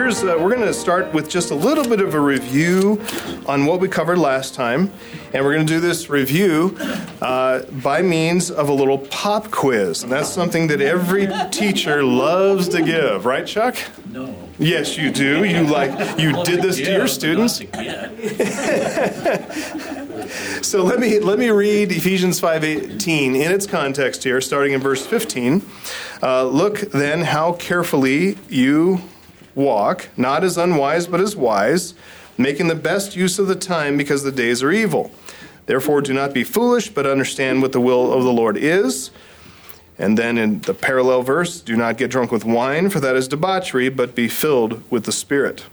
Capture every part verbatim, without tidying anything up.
here's, uh, we're going to start with just a little bit of a review on what we covered last time. And we're going to do this review uh, by means of a little pop quiz. And that's something that every teacher loves to give. Right, Chuck? No. Yes, you do. You like you did this to your students. So let me let me read Ephesians five eighteen in its context here, starting in verse fifteen. Uh, Look then how carefully you walk, not as unwise but as wise, making the best use of the time because the days are evil. Therefore do not be foolish, but understand what the will of the Lord is. And then in the parallel verse, do not get drunk with wine, for that is debauchery, but be filled with the Spirit.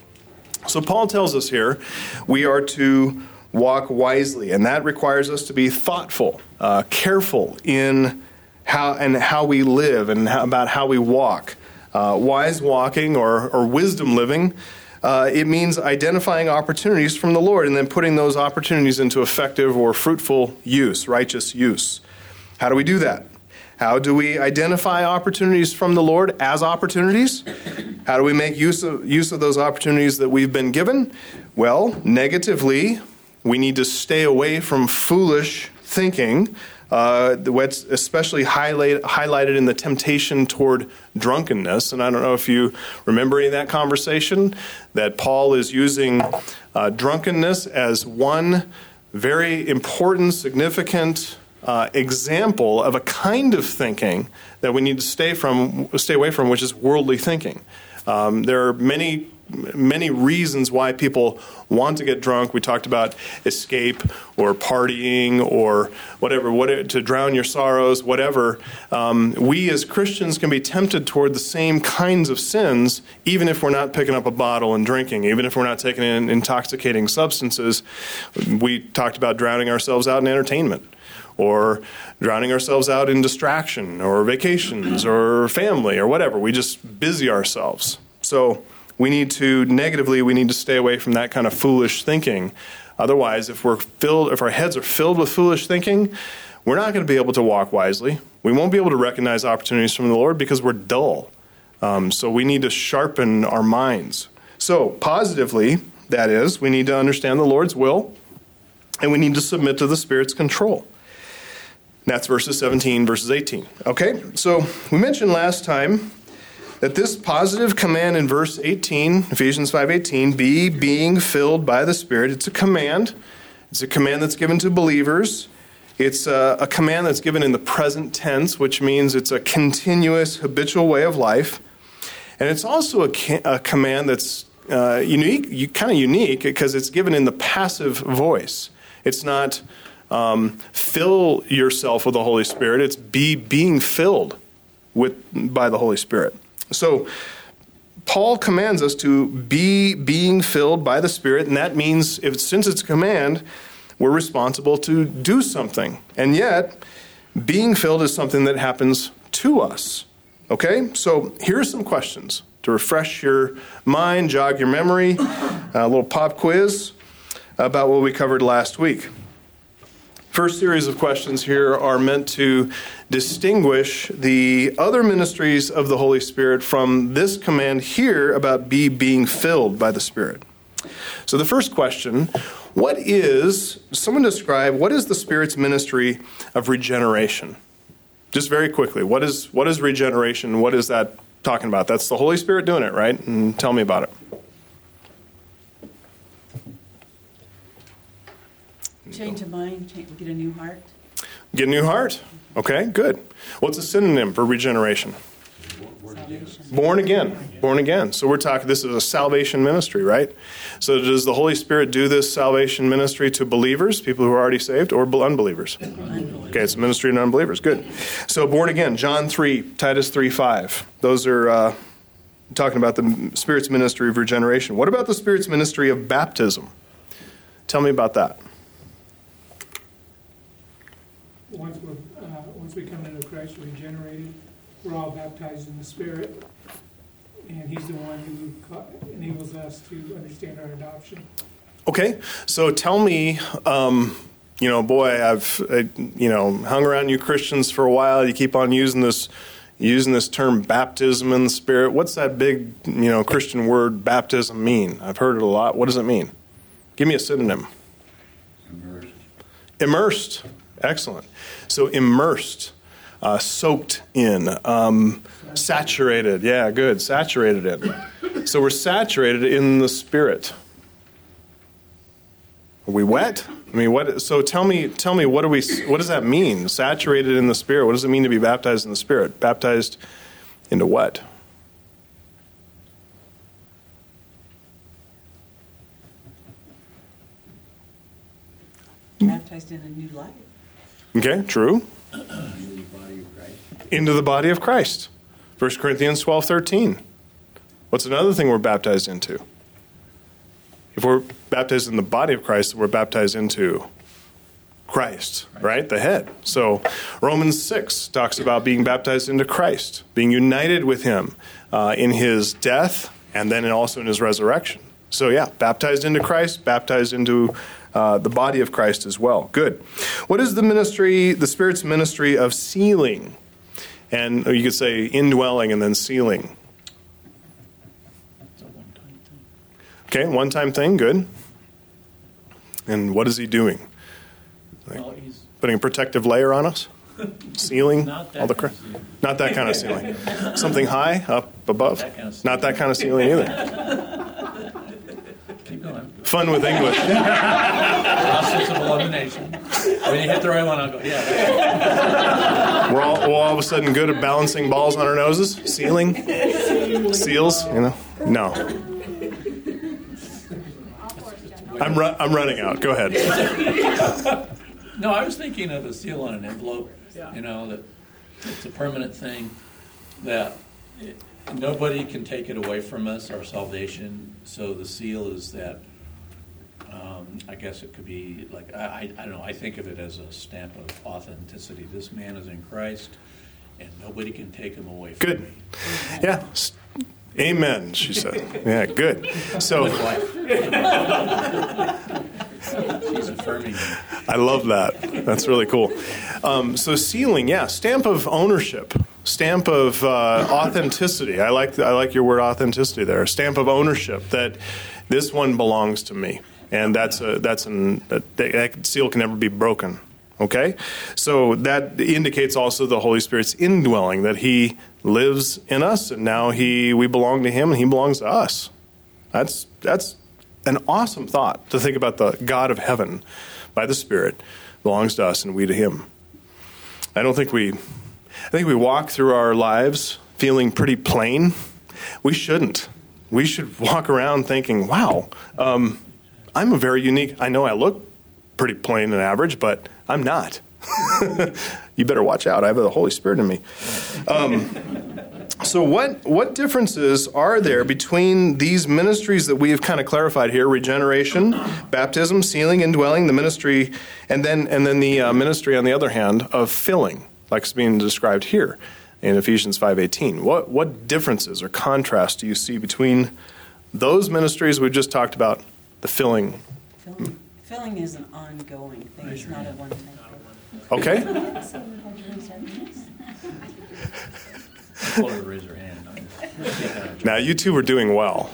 So Paul tells us here we are to walk wisely, and that requires us to be thoughtful, uh, careful in how and how we live and how, about how we walk. Uh, wise walking or, or wisdom living, uh, it means identifying opportunities from the Lord and then putting those opportunities into effective or fruitful use, righteous use. How do we do that? How do we identify opportunities from the Lord as opportunities? How do we make use of use of those opportunities that we've been given? Well, negatively, we need to stay away from foolish thinking, uh, what's especially highlight, highlighted in the temptation toward drunkenness. And I don't know if you remember any of that conversation, that Paul is using uh, drunkenness as one very important, significant Uh, example of a kind of thinking that we need to stay from, stay away from, which is worldly thinking. Um, there are many, many reasons why people want to get drunk. We talked about escape or partying or whatever, what, to drown your sorrows, whatever. Um, we as Christians can be tempted toward the same kinds of sins, even if we're not picking up a bottle and drinking, even if we're not taking in intoxicating substances. We talked about drowning ourselves out in entertainment, or drowning ourselves out in distraction, or vacations, or family, or whatever. We just busy ourselves. So we need to, negatively, we need to stay away from that kind of foolish thinking. Otherwise, if we're filled, if our heads are filled with foolish thinking, we're not going to be able to walk wisely. We won't be able to recognize opportunities from the Lord because we're dull. Um, so we need to sharpen our minds. So positively, that is, we need to understand the Lord's will, and we need to submit to the Spirit's control. That's verses seventeen, verses eighteen. Okay, so we mentioned last time that this positive command in verse eighteen, Ephesians five eighteen, be being filled by the Spirit, it's a command. It's a command that's given to believers. It's a, a command that's given in the present tense, which means it's a continuous, habitual way of life. And it's also a, a command that's uh, unique, kind of unique, because it's given in the passive voice. It's not Um, fill yourself with the Holy Spirit. It's be being filled with by the Holy Spirit. So Paul commands us to be being filled by the Spirit, and that means if since it's a command, we're responsible to do something. And yet, being filled is something that happens to us. Okay? So here are some questions to refresh your mind, jog your memory, a little pop quiz about what we covered last week. First series of questions here are meant to distinguish the other ministries of the Holy Spirit from this command here about be being filled by the Spirit. So the first question, what is, someone describe, what is the Spirit's ministry of regeneration? Just very quickly, what is what is regeneration? What is that talking about? That's the Holy Spirit doing it, right? And tell me about it. Change of mind, change, get a new heart. Get a new heart. Okay, good. What's a synonym for regeneration? Salvation. Born again. Born again. So we're talking, this is a salvation ministry, right? So does the Holy Spirit do this salvation ministry to believers, people who are already saved, or unbelievers? Unbelievers. Okay, it's a ministry to unbelievers. Good. So born again, John three, Titus three five. Those are uh, talking about the Spirit's ministry of regeneration. What about the Spirit's ministry of baptism? Tell me about that. Once we uh, once we come into Christ, we're regenerated. We're all baptized in the Spirit, and He's the one who enables us to understand our adoption. Okay, so tell me, um, you know, boy, I've uh, you know hung around you Christians for a while. You keep on using this, using this term baptism in the Spirit. What's that big, you know, Christian word baptism mean? I've heard it a lot. What does it mean? Give me a synonym. Immersed. Immersed. Excellent. So immersed, uh, soaked in, um, saturated. Yeah, good. Saturated in. So we're saturated in the Spirit. Are we wet? I mean, what? So tell me, tell me, what do we? What does that mean? Saturated in the Spirit. What does it mean to be baptized in the Spirit? Baptized into what? Baptized in a new life. Okay, true. Into the body of Christ. Into the body of Christ. First Corinthians twelve thirteen. What's another thing we're baptized into? If we're baptized in the body of Christ, we're baptized into Christ, right? The head. So Romans six talks about being baptized into Christ, being united with him uh, in his death and then also in his resurrection. So yeah, baptized into Christ, baptized into uh, the body of Christ as well. Good. What is the ministry, the Spirit's ministry of sealing? And you could say indwelling and then sealing. Okay, one-time thing, good. And what is he doing? Like Well, he's putting a protective layer on us? Sealing Not that all the kind crap? of sealing. Not that kind of sealing. Something high, up above? That kind of Not that kind of sealing either. keep going. Fun with English. Process of elimination. When you hit the right one, I'll go, yeah. that's- We're all, we're all of a sudden good at balancing balls on our noses? Sealing? Seals? You know? No. I'm, ru- I'm running out. Go ahead. No, I was thinking of a seal on an envelope, you know, that it's a permanent thing, that it, nobody can take it away from us, our salvation. So the seal is that, um, I guess it could be like, I, I, I don't know, I think of it as a stamp of authenticity. This man is in Christ, and nobody can take him away from Good. me. Yeah. S- Amen, she said. Yeah, good. So With life. She's affirming me. I love that. That's really cool. Um, so sealing, yeah, stamp of ownership, stamp of uh, authenticity. I like I like your word authenticity there. Stamp of ownership that this one belongs to me, and that's a that's an that, that seal can never be broken. Okay, so that indicates also the Holy Spirit's indwelling, that He lives in us, and now He we belong to Him, and He belongs to us. That's that's an awesome thought to think about. The God of heaven, by the Spirit, belongs to us, and we to Him. I don't think we, I think we walk through our lives feeling pretty plain. We shouldn't. We should walk around thinking, "Wow, um, I'm a very unique." I know I look pretty plain and average, but I'm not. You better watch out. I have the Holy Spirit in me. Um, so what what differences are there between these ministries that we have kind of clarified here: regeneration, baptism, sealing, indwelling, the ministry, and then and then the uh, ministry on the other hand of filling, like it's being described here in Ephesians five eighteen. What what differences or contrasts do you see between those ministries we just talked about, the filling? Filling, filling is an ongoing thing. It's not a one-time thing. Okay. I told her to raise her hand. I- Now, you two are doing well.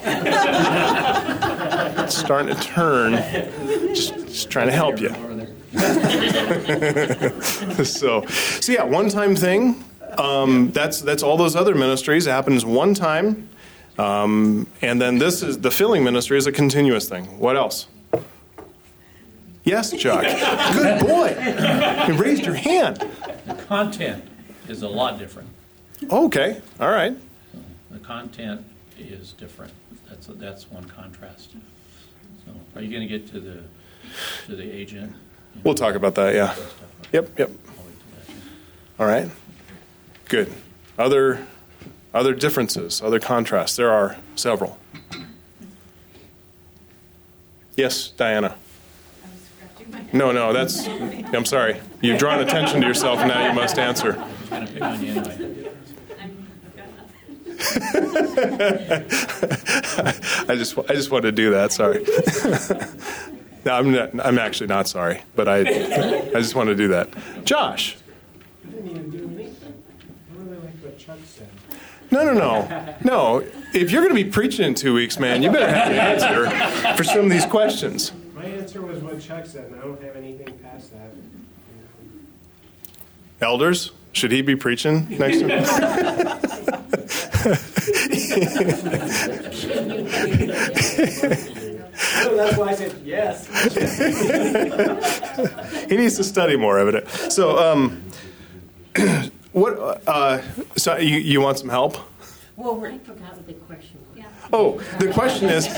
It's starting to turn. Just, just trying to help you. Over there. So, so yeah, one-time thing. Um, that's that's all those other ministries. It happens one time. Um, and then this is the filling ministry is a continuous thing. What else? Yes, Chuck. Good boy. You raised your hand. The content is a lot different. Okay. All right. The content is different. That's that's one contrast. So, are you going to get to the to the agent? We'll talk about that. Yeah. Yep. Yep. I'll wait till that. All right. Good. Other other differences, other contrasts. There are several. Yes, Diana. No, no, that's. I'm sorry. You've drawn attention to yourself, and now you must answer. I was going to pick on you anyway. I just, I just wanted to do that. Sorry. No, I'm not, I'm actually not sorry, but I, I just want to do that. Josh. I didn't even do anything. I really like what Chuck No, no, no. No. If you're going to be preaching in two weeks, man, you better have the answer for some of these questions. My answer was what Chuck said, and I don't have anything past that. Elders, should he be preaching next time? So that's why I said yes. He needs to study more, evident. So, um, what? Uh, so you you want some help? Well, we're, I forgot what the question was. Oh, the question is,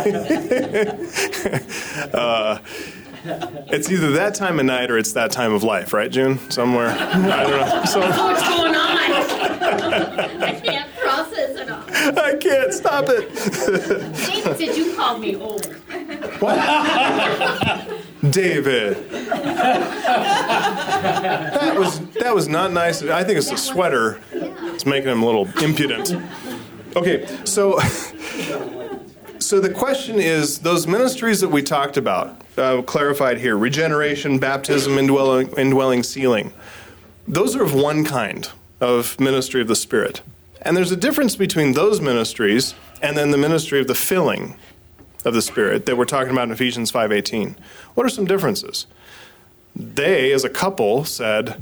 uh, it's either that time of night or it's that time of life, right, June? Somewhere, I don't know. So, What's going on? I can't process it all. I can't stop it. David said you called me old. What? David. That was that was not nice. I think it's the sweater. It's making him a little impudent. Okay, so so the question is, those ministries that we talked about, uh, clarified here, regeneration, baptism, indwelling, indwelling, sealing, those are of one kind of ministry of the Spirit. And there's a difference between those ministries and then the ministry of the filling of the Spirit that we're talking about in Ephesians five eighteen. What are some differences? They, as a couple, said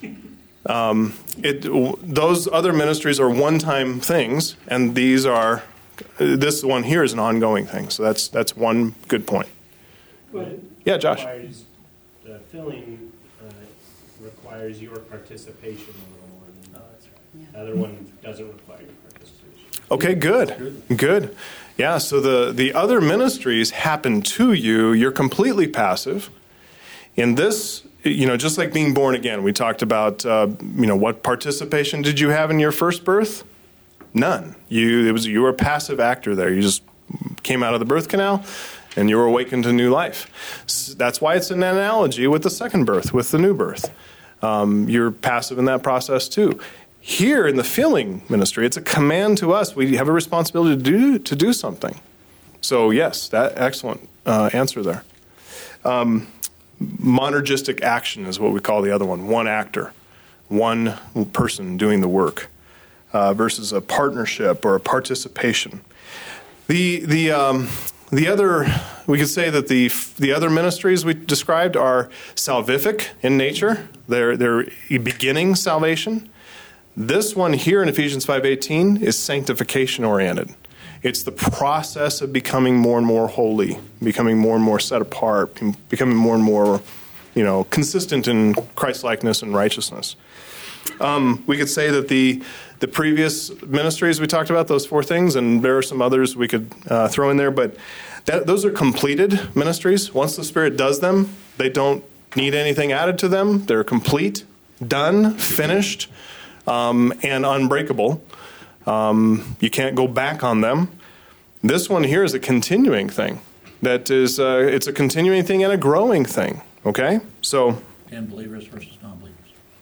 um, it, those other ministries are one-time things, and these are this one here is an ongoing thing. So that's that's one good point. But Yeah, Josh. requires, the filling uh, requires your participation a little more than the other one doesn't require your participation. Okay, good. Good. Yeah, so the, the other ministries happen to you. You're completely passive. In this, you know, just like being born again, we talked about, uh, you know, what participation did you have in your first birth? None. You, it was, you were a passive actor there. You just came out of the birth canal and you were awakened to new life. That's why it's an analogy with the second birth, with the new birth. Um, you're passive in that process too. Here in the filling ministry, it's a command to us. We have a responsibility to do to do something. So yes, that excellent uh, answer there. Um, monergistic action is what we call the other one. One actor, one person doing the work, uh, versus a partnership or a participation. The the um, the other, we could say that the the other ministries we described are salvific in nature. They're they're beginning salvation. This one here in Ephesians five eighteen is sanctification oriented. It's the process of becoming more and more holy, becoming more and more set apart, becoming more and more, you know, consistent in Christ-likeness and righteousness. Um, we could say that the the previous ministries we talked about, those four things, and there are some others we could uh, throw in there, but that, those are completed ministries. Once the Spirit does them, they don't need anything added to them. They're complete, done, finished. Um, and unbreakable. Um, you can't go back on them. This one here is a continuing thing. That is, uh, it's a continuing thing and a growing thing. Okay, so. And believers versus non-believers.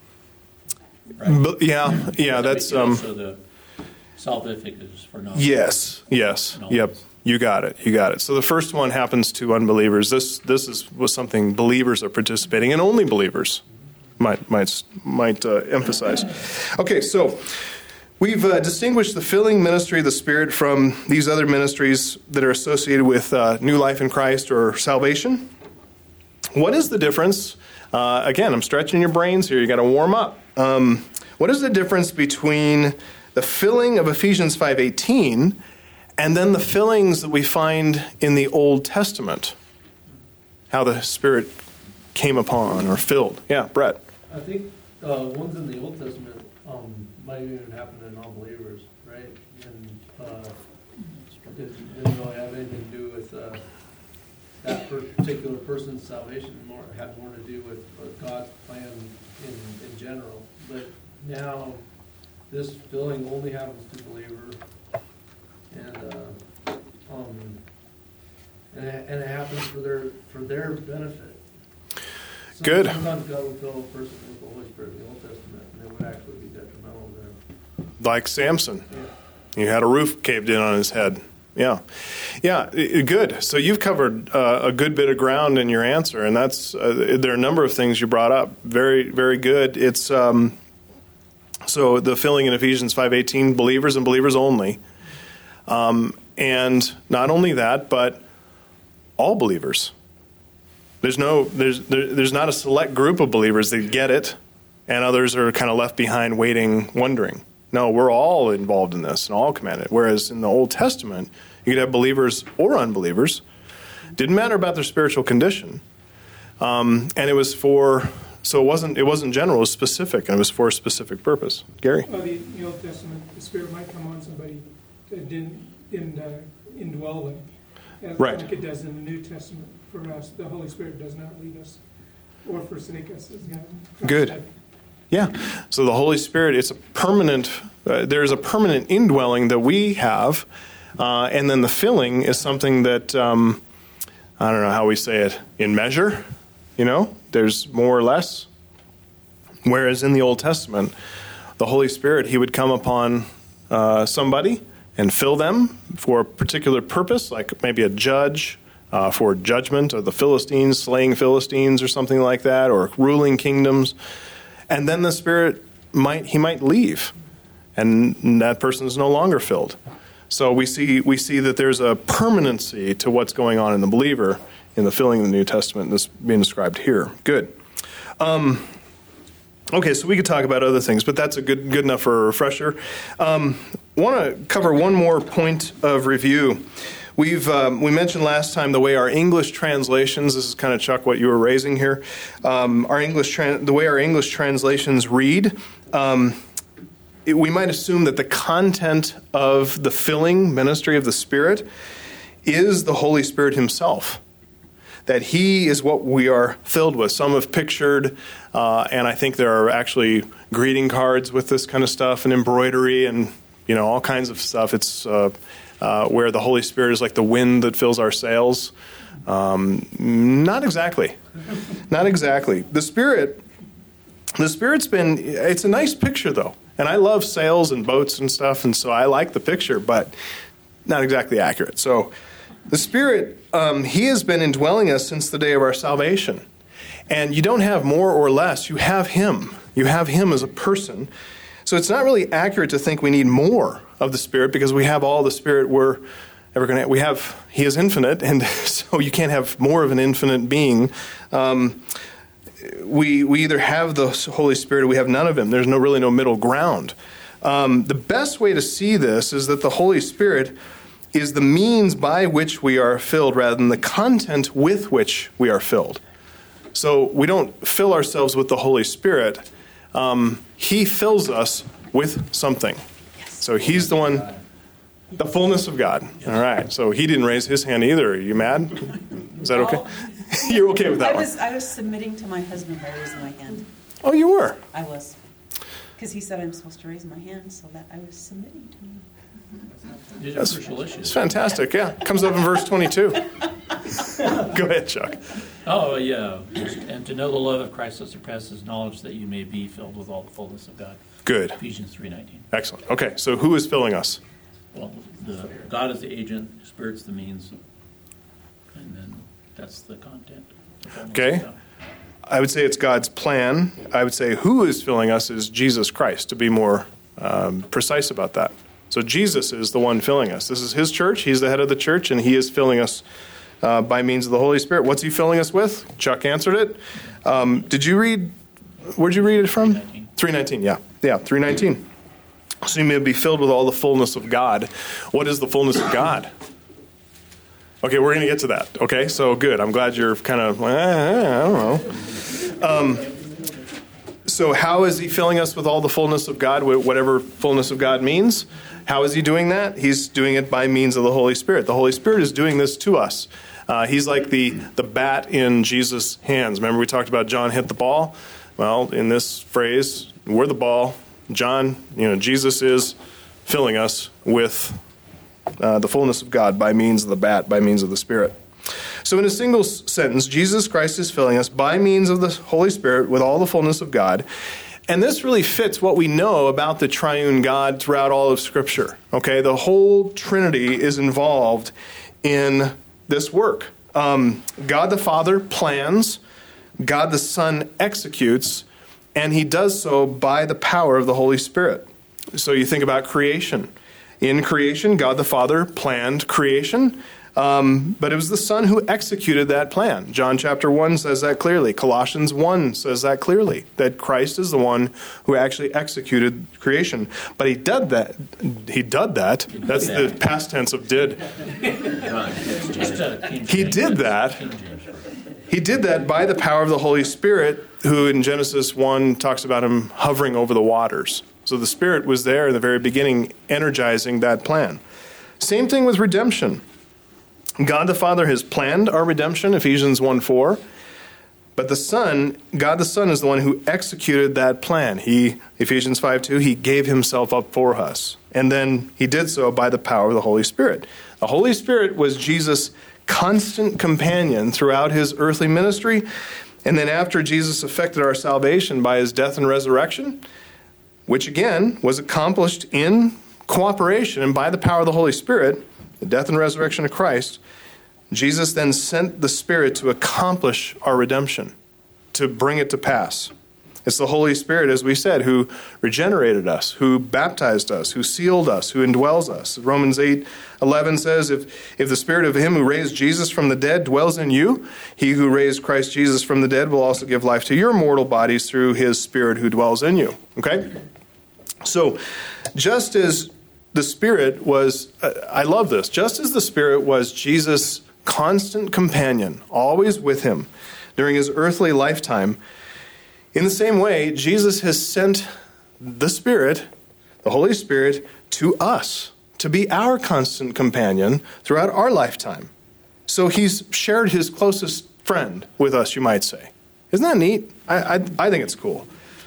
Right? B- yeah, yeah, that's. Um, so the salvific is for non-believers. Yes, yes, yep. You got it. You got it. So the first one happens to unbelievers. This this is was something believers are participating, and only believers might might might uh, emphasize. Okay, so we've uh, distinguished the filling ministry of the Spirit from these other ministries that are associated with uh, new life in Christ or salvation. What is the difference? Uh, again, I'm stretching your brains here. You got to warm up. Um, what is the difference between the filling of Ephesians five eighteen and then the fillings that we find in the Old Testament? How the Spirit came upon or filled. Yeah, Brett. I think uh, ones in the Old Testament um, might even happen to non-believers, right? And uh, didn't, didn't really have anything to do with uh, that particular person's salvation. More had more to do with uh, God's plan in, in general. But now this filling only happens to believers, and uh, um, and it, and it happens for their for their benefit. Good. Sometimes God will fill a person with the Holy Spirit in the Old Testament, and it would actually be detrimental to them. Like Samson. Yeah. He had a roof caved in on his head. Yeah. Yeah, good. So you've covered uh, a good bit of ground in your answer, and that's uh, there are a number of things you brought up. Very, very good. It's um, So the filling in Ephesians five eighteen, believers and believers only. Um, and not only that, but all believers. There's no, there's, there, there's not a select group of believers that get it, and others are kind of left behind waiting, wondering. No, we're all involved in this and all commanded. Whereas in the Old Testament, you could have believers or unbelievers. Didn't matter about their spiritual condition. Um, and it was for, so it wasn't, it wasn't general, it was specific, and it was for a specific purpose. Gary? Well, the, the Old Testament, the Spirit might come on somebody that didn't, didn't uh, indwell them. As Right. Like it does in the New Testament for us. The Holy Spirit does not lead us or forsake us. As God Good. said. Yeah. So the Holy Spirit, it's a permanent, uh, there's a permanent indwelling that we have. Uh, and then the filling is something that, um, I don't know how we say it, in measure, you know, there's more or less. Whereas in the Old Testament, the Holy Spirit, he would come upon uh, somebody and fill them for a particular purpose, like maybe a judge uh, for judgment of the Philistines, slaying Philistines or something like that, or ruling kingdoms. And then the Spirit might, he might leave, and that person is no longer filled. So we see we see that there's a permanency to what's going on in the believer in the filling of the New Testament that's being described here. Good. Um, okay, so we could talk about other things, but that's a good good enough for a refresher. Um, want to cover one more point of review. We've um, we mentioned last time the way our English translations. This is kind of, Chuck, what you were raising here. Um, our English tran- the way our English translations read. Um, it, we might assume that the content of the filling ministry of the Spirit is the Holy Spirit Himself. That He is what we are filled with. Some have pictured, uh, and I think there are actually greeting cards with this kind of stuff, and embroidery, and you know all kinds of stuff. It's uh, uh, where the Holy Spirit is like the wind that fills our sails. Um, not exactly, not exactly. The Spirit, the Spirit's been. It's a nice picture though, and I love sails and boats and stuff, and so I like the picture, but not exactly accurate. So. The Spirit, um, He has been indwelling us since the day of our salvation. And you don't have more or less. You have Him. You have Him as a person. So it's not really accurate to think we need more of the Spirit because we have all the Spirit we're ever going to have. We have, He is infinite, and so you can't have more of an infinite being. Um, we, we either have the Holy Spirit or we have none of Him. There's no really no middle ground. Um, the best way to see this is that the Holy Spirit is the means by which we are filled rather than the content with which we are filled. So we don't fill ourselves with the Holy Spirit. Um, he fills us with something. So He's the one, the fullness of God. All right. So He didn't raise his hand either. Are you mad? Is that okay? You're okay with that I was, one? I was submitting to my husband by raising my hand. Oh, you were? I was. Because he said I'm supposed to raise my hand, so that I was submitting to him. These are That's, crucial issues. it's fantastic. Yeah. Comes up in verse twenty-two. Go ahead, Chuck. Oh, yeah. And to know the love of Christ that surpasses knowledge, that you may be filled with all the fullness of God. Good. Ephesians three nineteen. Excellent. Okay, so who is filling us? Well, the, God is the agent, Spirit's the means, and then that's the content. the fullness Okay. of God. I would say it's God's plan. I would say who is filling us is Jesus Christ, to be more um, precise about that. So Jesus is the one filling us. This is His church. He's the head of the church, and He is filling us uh, by means of the Holy Spirit. What's He filling us with? Chuck answered it. Um, did you read, where'd you read it from? three nineteen, yeah. Yeah, three nineteen. So you may be filled with all the fullness of God. What is the fullness of God? Okay, we're going to get to that. Okay, so good. I'm glad you're kind of, eh, I don't know. Um, so how is He filling us with all the fullness of God, whatever fullness of God means? How is He doing that? He's doing it by means of the Holy Spirit. The Holy Spirit is doing this to us. Uh, he's like the, the bat in Jesus' hands. Remember we talked about John hit the ball? Well, in this phrase, we're the ball. John, you know, Jesus is filling us with uh, the fullness of God by means of the bat, by means of the Spirit. So in a single sentence, Jesus Christ is filling us by means of the Holy Spirit with all the fullness of God. And this really fits what we know about the triune God throughout all of Scripture. Okay, the whole Trinity is involved in this work. Um, God the Father plans, God the Son executes, and he does so by the power of the Holy Spirit. So you think about creation. In creation, God the Father planned creation, um, but it was the Son who executed that plan. John chapter one says that clearly. Colossians one says that clearly, that Christ is the one who actually executed creation. But he did that. He did that. That's the past tense of did. He did that. He did that by the power of the Holy Spirit, who in Genesis one talks about him hovering over the waters. So the Spirit was there in the very beginning, energizing that plan. Same thing with redemption. God the Father has planned our redemption, Ephesians one four. But the Son, God the Son is the one who executed that plan. He, Ephesians five two, he gave himself up for us. And then he did so by the power of the Holy Spirit. The Holy Spirit was Jesus' constant companion throughout his earthly ministry. And then after Jesus effected our salvation by his death and resurrection, which again was accomplished in cooperation and by the power of the Holy Spirit, the death and resurrection of Christ, Jesus then sent the Spirit to accomplish our redemption, to bring it to pass. It's the Holy Spirit, as we said, who regenerated us, who baptized us, who sealed us, who indwells us. Romans eight eleven says, if, if the Spirit of him who raised Jesus from the dead dwells in you, he who raised Christ Jesus from the dead will also give life to your mortal bodies through his Spirit who dwells in you. Okay? So, just as the Spirit was, uh, I love this, just as the Spirit was Jesus' constant companion, always with him during his earthly lifetime, in the same way, Jesus has sent the Spirit, the Holy Spirit, to us to be our constant companion throughout our lifetime. So he's shared his closest friend with us, you might say. Isn't that neat? I, I, I think it's cool.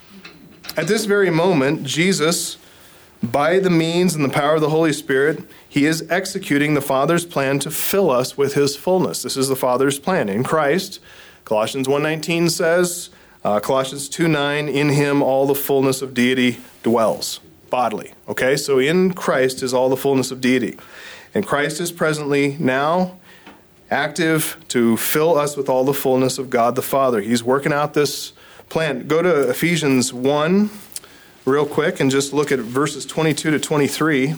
At this very moment, Jesus, by the means and the power of the Holy Spirit, he is executing the Father's plan to fill us with his fullness. This is the Father's plan in Christ. Colossians one nineteen says, uh, Colossians two nine, in him all the fullness of deity dwells, bodily. Okay, so in Christ is all the fullness of deity. And Christ is presently now active to fill us with all the fullness of God the Father. He's working out this plan. Go to Ephesians one real quick and just look at verses twenty-two to twenty-three.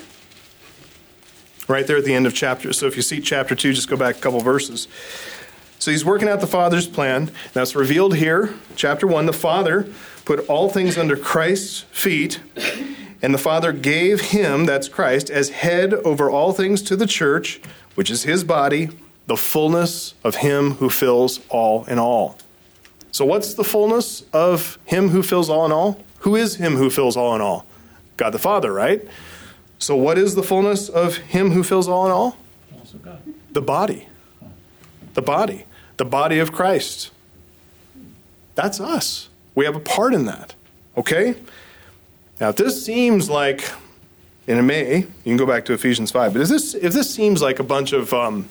Right there at the end of chapter. So if you see chapter two, just go back a couple verses. So he's working out the Father's plan. That's revealed here. Chapter one, the Father put all things under Christ's feet, and the Father gave him, that's Christ, as head over all things to the church, which is his body, the fullness of him who fills all in all. So what's the fullness of him who fills all in all? Who is him who fills all in all? God the Father, right? So what is the fullness of him who fills all in all? Also God. The body. The body. The body of Christ. That's us. We have a part in that. Okay? Now, if this seems like, and it may, you can go back to Ephesians five, but if this, if this seems like a bunch of um,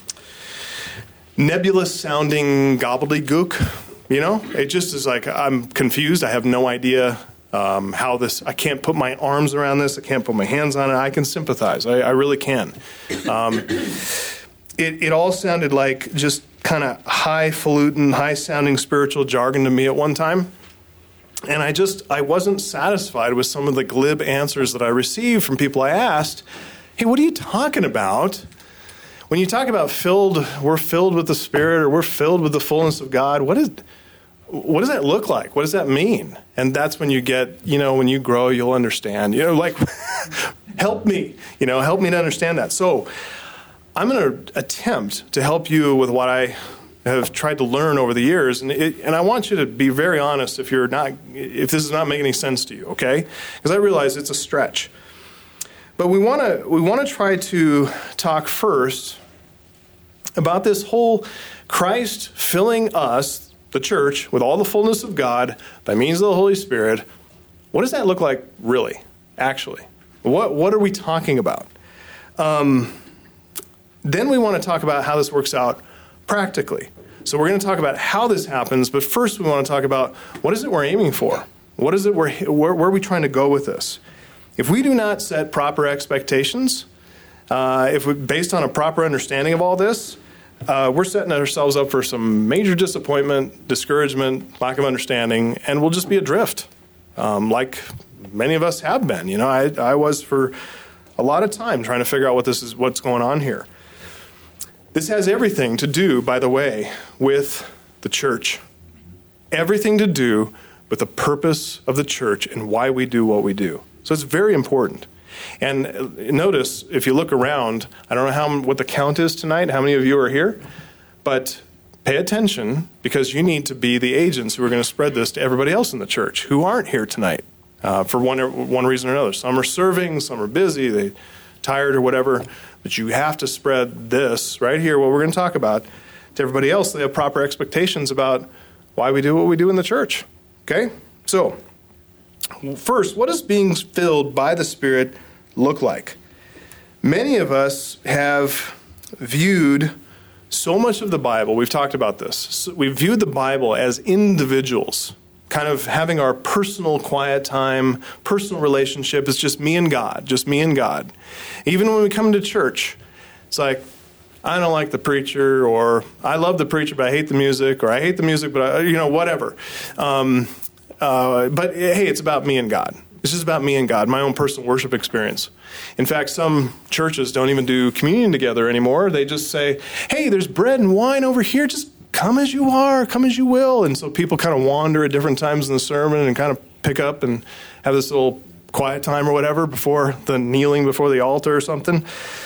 nebulous-sounding gobbledygook, you know, it just is like, I'm confused. I have no idea um, how this, I can't put my arms around this. I can't put my hands on it. I can sympathize. I, I really can. Um, it, it all sounded like just kind of highfalutin, high-sounding spiritual jargon to me at one time. And I just, I wasn't satisfied with some of the glib answers that I received from people I asked. Hey, what are you talking about? When you talk about filled, we're filled with the Spirit, or we're filled with the fullness of God, what is, what does that look like? What does that mean? And that's when you get, you know, when you grow, you'll understand. You know, like, help me, you know, help me to understand that. So I'm going to attempt to help you with what I have tried to learn over the years, and it, and I want you to be very honest if you're not, if this is not making any sense to you, okay? Because I realize it's a stretch. But we want to we want to try to talk first about this whole Christ filling us, the church, with all the fullness of God by means of the Holy Spirit. What does that look like, really, actually? What what are we talking about? Um, then we want to talk about how this works out practically. So we're going to talk about how this happens, but first we want to talk about what is it we're aiming for? What is it we're, where, where are we trying to go with this? If we do not set proper expectations, uh, if we, based on a proper understanding of all this, uh, we're setting ourselves up for some major disappointment, discouragement, lack of understanding, and we'll just be adrift, um, like many of us have been. You know, I, I was for a lot of time trying to figure out what this is, what's going on here. This has everything to do, by the way, with the church. Everything to do with the purpose of the church and why we do what we do. So it's very important. And notice, if you look around, I don't know how what the count is tonight, how many of you are here, but pay attention, because you need to be the agents who are going to spread this to everybody else in the church who aren't here tonight uh, for one one reason or another. Some are serving, some are busy, they tired or whatever, but you have to spread this right here, what we're going to talk about, to everybody else. They have proper expectations about why we do what we do in the church. Okay? So, first, what does being filled by the Spirit look like? Many of us have viewed so much of the Bible, we've talked about this, so we've viewed the Bible as individuals, kind of having our personal quiet time, personal relationship. It's just me and God, just me and God. Even when we come to church, it's like, I don't like the preacher, or I love the preacher, but I hate the music, or I hate the music, but I, you know, whatever. Um, uh, but hey, it's about me and God. It's just about me and God, my own personal worship experience. In fact, some churches don't even do communion together anymore. They just say, hey, there's bread and wine over here. Just come as you are, come as you will. And so people kind of wander at different times in the sermon and kind of pick up and have this little quiet time or whatever before the kneeling before the altar or something.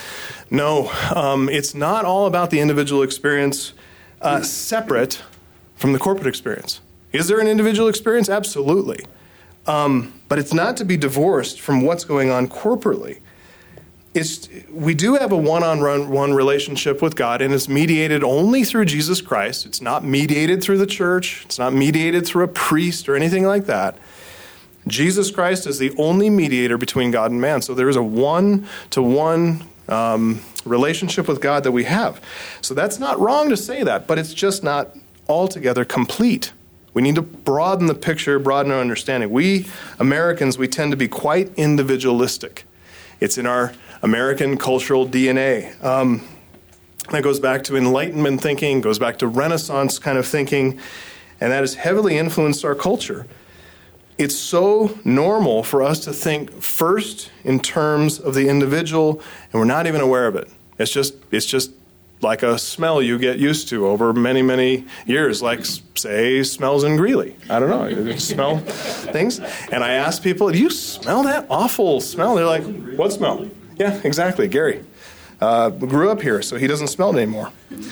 No, um, it's not all about the individual experience uh, separate from the corporate experience. Is there an individual experience? Absolutely. Um, but it's not to be divorced from what's going on corporately. It's, we do have a one-on-one relationship with God, and it's mediated only through Jesus Christ. It's not mediated through the church. It's not mediated through a priest or anything like that. Jesus Christ is the only mediator between God and man. So there is a one-to-one um, relationship with God that we have. So that's not wrong to say that, but it's just not altogether complete. We need to broaden the picture, broaden our understanding. We Americans, we tend to be quite individualistic. It's in our American cultural D N A. Um, that goes back to Enlightenment thinking, goes back to Renaissance kind of thinking, and that has heavily influenced our culture. It's so normal for us to think first in terms of the individual, and we're not even aware of it. It's just, it's just like a smell you get used to over many, many years, like, say, smells in Greeley. I don't know, you smell things. And I ask people, do you smell that awful smell? They're like, what smell? Yeah, exactly, Gary. Uh, grew up here, so he doesn't smell it anymore.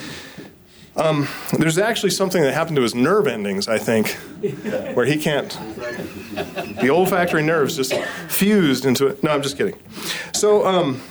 Um, there's actually something that happened to his nerve endings, I think, where he can't. The olfactory nerves just fused into it. No, I'm just kidding. So, um,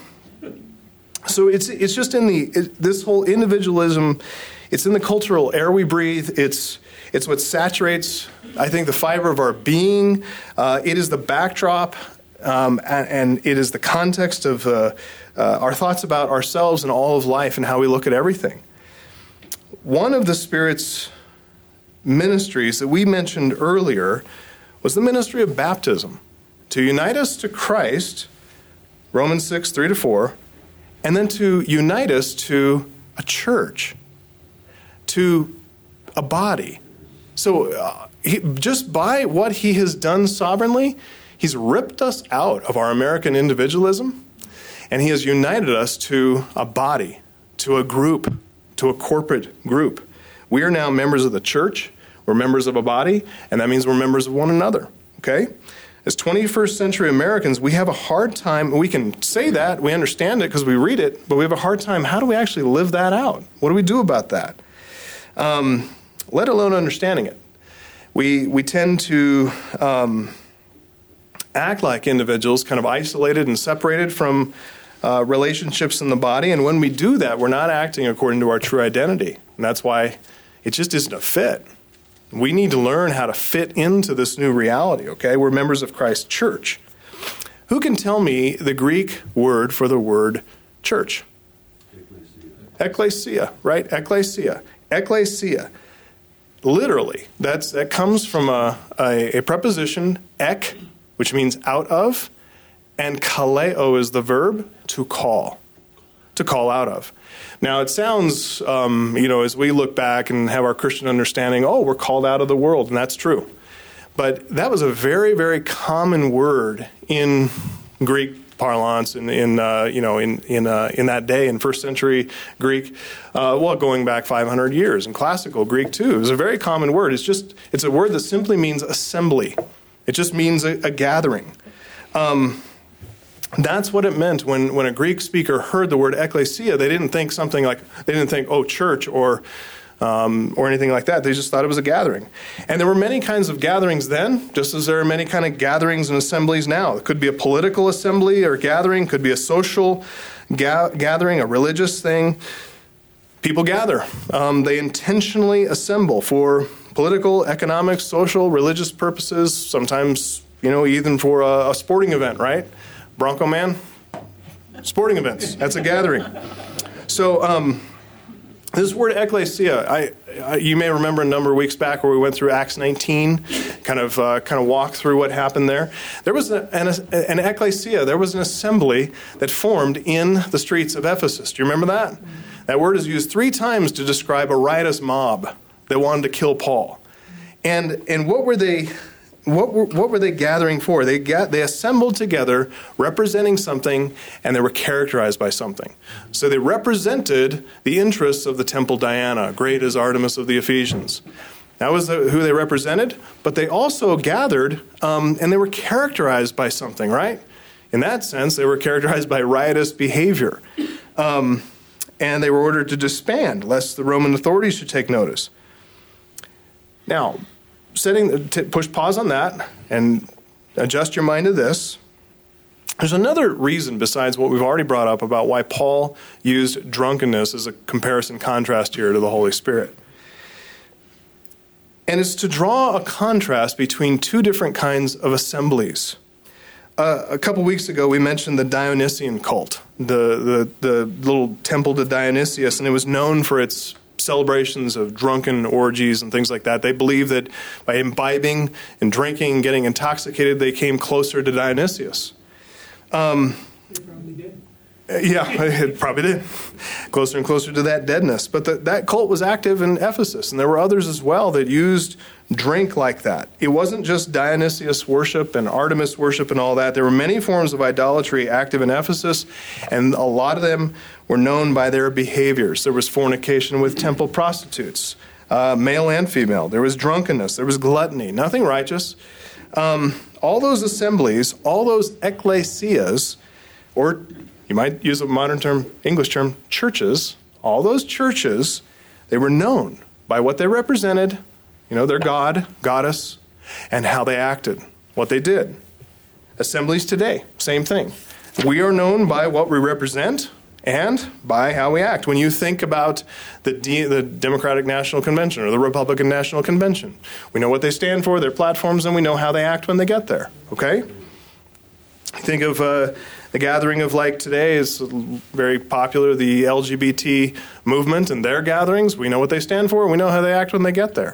so it's it's just in the it, this whole individualism. It's in the cultural air we breathe. It's it's what saturates, I think, the fiber of our being. Uh, it is the backdrop, um, and, and it is the context of uh, uh, our thoughts about ourselves and all of life and how we look at everything. One of the Spirit's ministries that we mentioned earlier was the ministry of baptism, to unite us to Christ, Romans six, three to four, and then to unite us to a church, to a body. So uh, he, just by what he has done sovereignly, he's ripped us out of our American individualism, and he has united us to a body, to a group, to a corporate group. We are now members of the church, we're members of a body, and that means we're members of one another, okay? As twenty-first century Americans, we have a hard time, we can say that, we understand it because we read it, but we have a hard time, how do we actually live that out? What do we do about that? Um, let alone understanding it. We, we tend to um, act like individuals, kind of isolated and separated from Uh, relationships in the body, and when we do that, we're not acting according to our true identity, and that's why it just isn't a fit. We need to learn how to fit into this new reality, okay? We're members of Christ's church. Who can tell me the Greek word for the word church? Ecclesia, Ecclesia right? Ecclesia. Ecclesia. Literally, that's that comes from a, a, a preposition, ek, which means out of, and kaleo is the verb, to call. to call out of. Now, it sounds, um, you know, as we look back and have our Christian understanding, oh, we're called out of the world, and that's true. But that was a very, very common word in Greek parlance, in, in uh, you know, in in uh, in that day, in first century Greek. Uh, well, going back five hundred years, in classical Greek too, it was a very common word. It's just it's a word that simply means assembly. It just means a, a gathering. Um, That's what it meant when, when a Greek speaker heard the word ecclesia. They didn't think something like, they didn't think, oh, church or um, or anything like that. They just thought it was a gathering. And there were many kinds of gatherings then, just as there are many kind of gatherings and assemblies now. It could be a political assembly or gathering, could be a social ga- gathering, a religious thing. People gather. Um, they intentionally assemble for political, economic, social, religious purposes, sometimes, you know, even for a, a sporting event, right? Bronco Man? Sporting events. That's a gathering. So um, this word ecclesia, I, I, you may remember a number of weeks back where we went through Acts nineteen, kind of uh, kind of walked through what happened there. There was a, an, an ecclesia. There was an assembly that formed in the streets of Ephesus. Do you remember that? That word is used three times to describe a riotous mob that wanted to kill Paul. And and what were they... What were, what were they gathering for? They got, they assembled together representing something, and they were characterized by something. So they represented the interests of the temple Diana, great as Artemis of the Ephesians. That was the, who they represented, but they also gathered, um, and they were characterized by something, right? In that sense, they were characterized by riotous behavior. Um, and they were ordered to disband, lest the Roman authorities should take notice. Now, Setting, t- push pause on that and adjust your mind to this. There's another reason besides what we've already brought up about why Paul used drunkenness as a comparison contrast here to the Holy Spirit. And it's to draw a contrast between two different kinds of assemblies. Uh, a couple weeks ago, we mentioned the Dionysian cult, the, the, the little temple to Dionysius, and it was known for its celebrations of drunken orgies and things like that. They believed that by imbibing and drinking and getting intoxicated, they came closer to Dionysius. Um, They probably did. yeah, it probably did. Closer and closer to that deadness. But the, that cult was active in Ephesus, and there were others as well that used drink like that. It wasn't just Dionysius worship and Artemis worship and all that. There were many forms of idolatry active in Ephesus, and a lot of them were known by their behaviors. There was fornication with temple prostitutes, uh, male and female. There was drunkenness. There was gluttony. Nothing righteous. Um, all those assemblies, all those ecclesias, or you might use a modern term, English term, churches, all those churches, they were known by what they represented, you know, their god, goddess, and how they acted, what they did. Assemblies today, same thing. We are known by what we represent and by how we act. When you think about the, D- the Democratic National Convention or the Republican National Convention, we know what they stand for, their platforms, and we know how they act when they get there, okay? Think of uh, the gathering of, like today is very popular, the L G B T movement and their gatherings. We know what they stand for. We know how they act when they get there.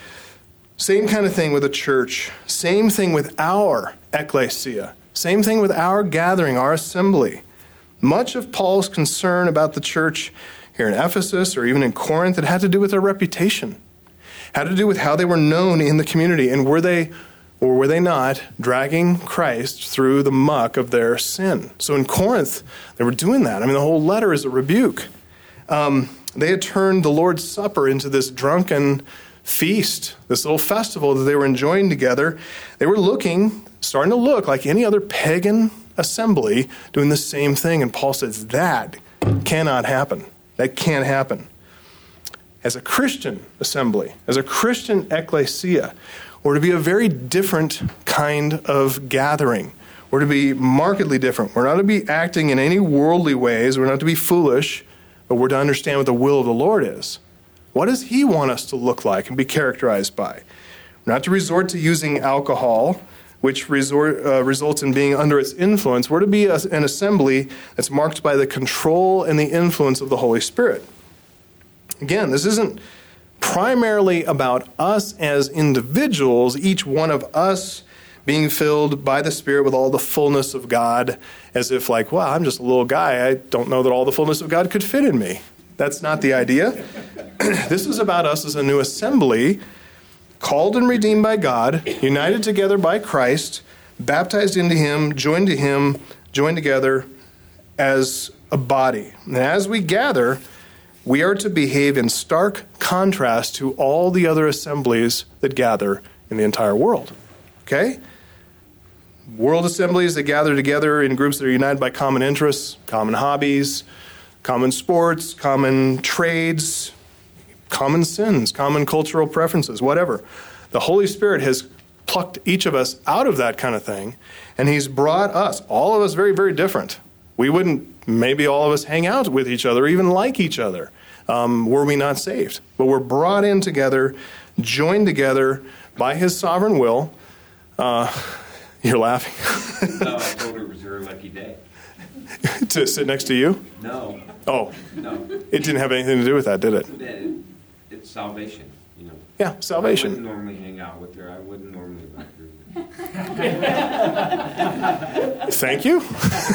Same kind of thing with a church. Same thing with our ecclesia. Same thing with our gathering, our assembly. Much of Paul's concern about the church here in Ephesus or even in Corinth, it had to do with their reputation. Had to do with how they were known in the community, and were they or were they not dragging Christ through the muck of their sin? So in Corinth, they were doing that. I mean, the whole letter is a rebuke. Um, they had turned the Lord's Supper into this drunken feast, this little festival that they were enjoying together. They were looking, starting to look like any other pagan assembly doing the same thing. And Paul says that cannot happen. That can't happen. As a Christian assembly, as a Christian ecclesia, we're to be a very different kind of gathering. We're to be markedly different. We're not to be acting in any worldly ways. We're not to be foolish, but we're to understand what the will of the Lord is. What does he want us to look like and be characterized by? We're not to resort to using alcohol, which resort, uh, results in being under its influence. We're to be a, an assembly that's marked by the control and the influence of the Holy Spirit. Again, this isn't primarily about us as individuals, each one of us being filled by the Spirit with all the fullness of God, as if like, well, I'm just a little guy. I don't know that all the fullness of God could fit in me. That's not the idea. This is about us as a new assembly, called and redeemed by God, united together by Christ, baptized into him, joined to him, joined together as a body. And as we gather, we are to behave in stark contrast to all the other assemblies that gather in the entire world. Okay? World assemblies that gather together in groups that are united by common interests, common hobbies, common sports, common trades, common sins, common cultural preferences, whatever. The Holy Spirit has plucked each of us out of that kind of thing, and he's brought us, all of us very, very different. We wouldn't, maybe all of us hang out with each other, even like each other, um, were we not saved. But we're brought in together, joined together by his sovereign will. Uh, you're laughing. No, I told her it was her lucky day. To sit next to you? No, Oh, no. it didn't have anything to do with that, did it? It, it's salvation, you know. Yeah, I wouldn't salvation. normally hang out with her. I wouldn't normally like her. Thank you.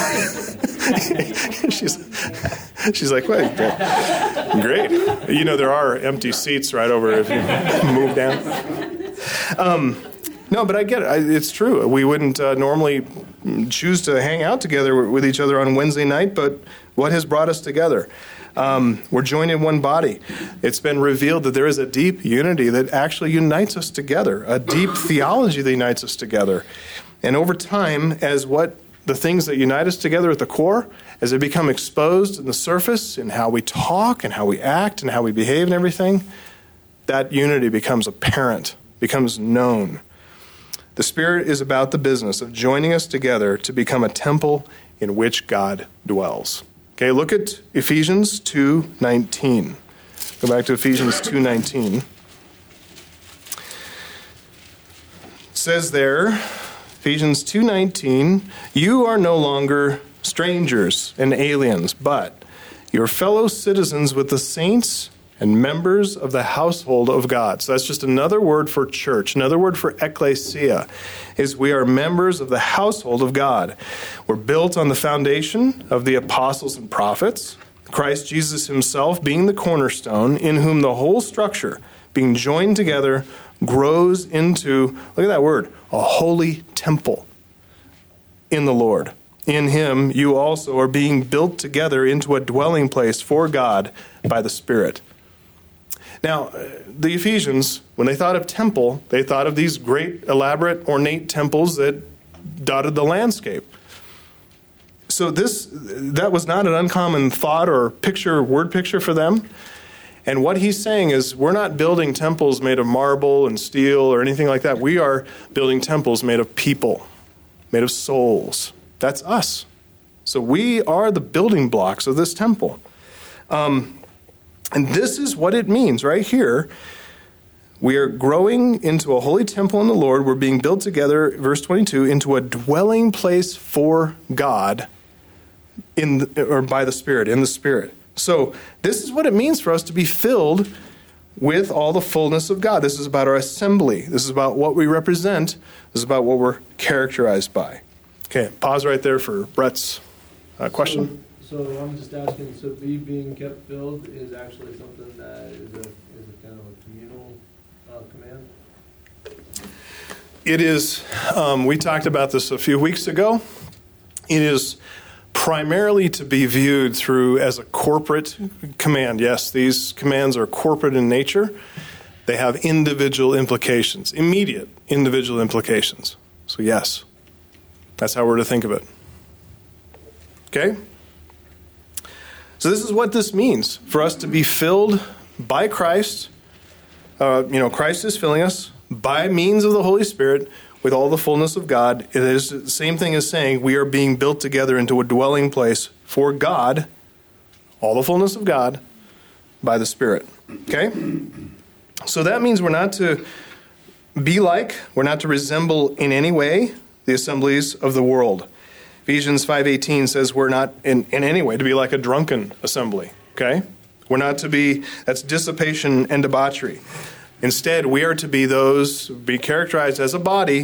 she's she's like, wait, great. You know, there are empty seats right over if you move down. Um, no, but I get it. I, it's true. We wouldn't uh, normally choose to hang out together with each other on Wednesday night, but what has brought us together? Um, we're joined in one body. It's been revealed that there is a deep unity that actually unites us together, a deep theology that unites us together. And over time, as what the things that unite us together at the core, as they become exposed in the surface in how we talk and how we act and how we behave and everything, that unity becomes apparent, becomes known. The Spirit is about the business of joining us together to become a temple in which God dwells. Okay, look at Ephesians two nineteen. Go back to Ephesians two nineteen. It says there, Ephesians two nineteen, you are no longer strangers and aliens, but you're fellow citizens with the saints and members of the household of God. So that's just another word for church, another word for ecclesia, is we are members of the household of God. We're built on the foundation of the apostles and prophets, Christ Jesus himself being the cornerstone, in whom the whole structure, being joined together, grows into, look at that word, a holy temple in the Lord. In him, you also are being built together into a dwelling place for God by the Spirit. Now, the Ephesians, when they thought of temple, they thought of these great, elaborate, ornate temples that dotted the landscape. So this, that was not an uncommon thought or picture, word picture for them. And what he's saying is, we're not building temples made of marble and steel or anything like that. We are building temples made of people, made of souls. That's us. So we are the building blocks of this temple. Um, and this is what it means right here. We are growing into a holy temple in the Lord. We're being built together, verse twenty-two, into a dwelling place for God in the, or by the Spirit, in the Spirit. So this is what it means for us to be filled with all the fullness of God. This is about our assembly. This is about what we represent. This is about what we're characterized by. Okay, pause right there for Brett's uh, question. So, so I'm just asking, so be being kept filled is actually something that is a, is a kind of a communal uh, command? It is, um, we talked about this a few weeks ago. It is primarily to be viewed through as a corporate command. Yes, these commands are corporate in nature. They have individual implications, immediate individual implications. So yes, that's how we're to think of it. Okay? So this is what this means, for us to be filled by Christ. Uh, you know, Christ is filling us by means of the Holy Spirit with all the fullness of God. It is the same thing as saying we are being built together into a dwelling place for God, all the fullness of God, by the Spirit. Okay? So that means we're not to be like, we're not to resemble in any way the assemblies of the world. Ephesians five eighteen says we're not in, in any way to be like a drunken assembly. Okay? We're not to be, that's dissipation and debauchery. Instead, we are to be those, be characterized as a body,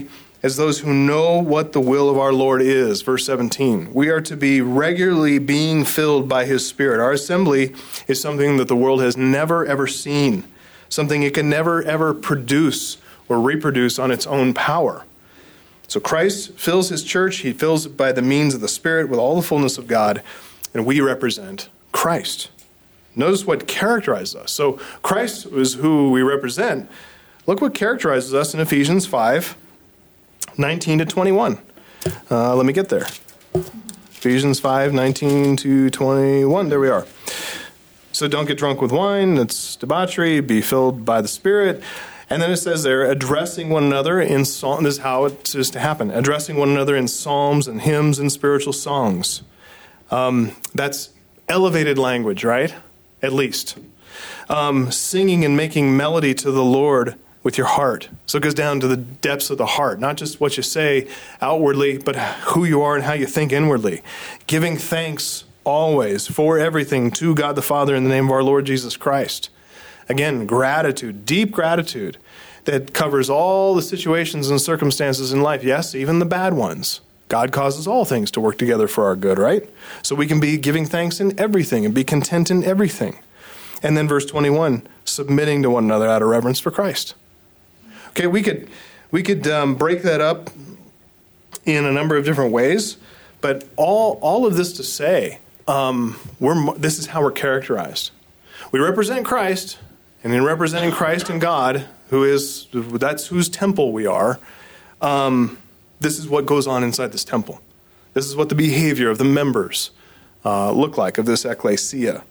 as those who know what the will of our Lord is. Verse seventeen. We are to be regularly being filled by his Spirit. Our assembly is something that the world has never, ever seen, something it can never, ever produce or reproduce on its own power. So Christ fills his church. He fills it by the means of the Spirit with all the fullness of God, and we represent Christ. Notice what characterizes us. So Christ is who we represent. Look what characterizes us in Ephesians five, nineteen to twenty-one. Uh, let me get there. Ephesians five, nineteen to twenty-one. There we are. So don't get drunk with wine. That's debauchery. Be filled by the Spirit. And then it says there, addressing one another in psalms. This is how it is to happen. Addressing one another in psalms and hymns and spiritual songs. Um, that's elevated language, right? At least. Um, singing and making melody to the Lord with your heart. So it goes down to the depths of the heart, not just what you say outwardly, but who you are and how you think inwardly. Giving thanks always for everything to God the Father in the name of our Lord Jesus Christ. Again, gratitude, deep gratitude that covers all the situations and circumstances in life. Yes, even the bad ones. God causes all things to work together for our good, right? So we can be giving thanks in everything and be content in everything. And then verse twenty-one, submitting to one another out of reverence for Christ. Okay, we could we could um, break that up in a number of different ways, but all all of this to say, um, we're this is how we're characterized. We represent Christ, and in representing Christ and God, who is that's whose temple we are. Um, this is what goes on inside this temple. This is what the behavior of the members uh, look like of this ecclesia.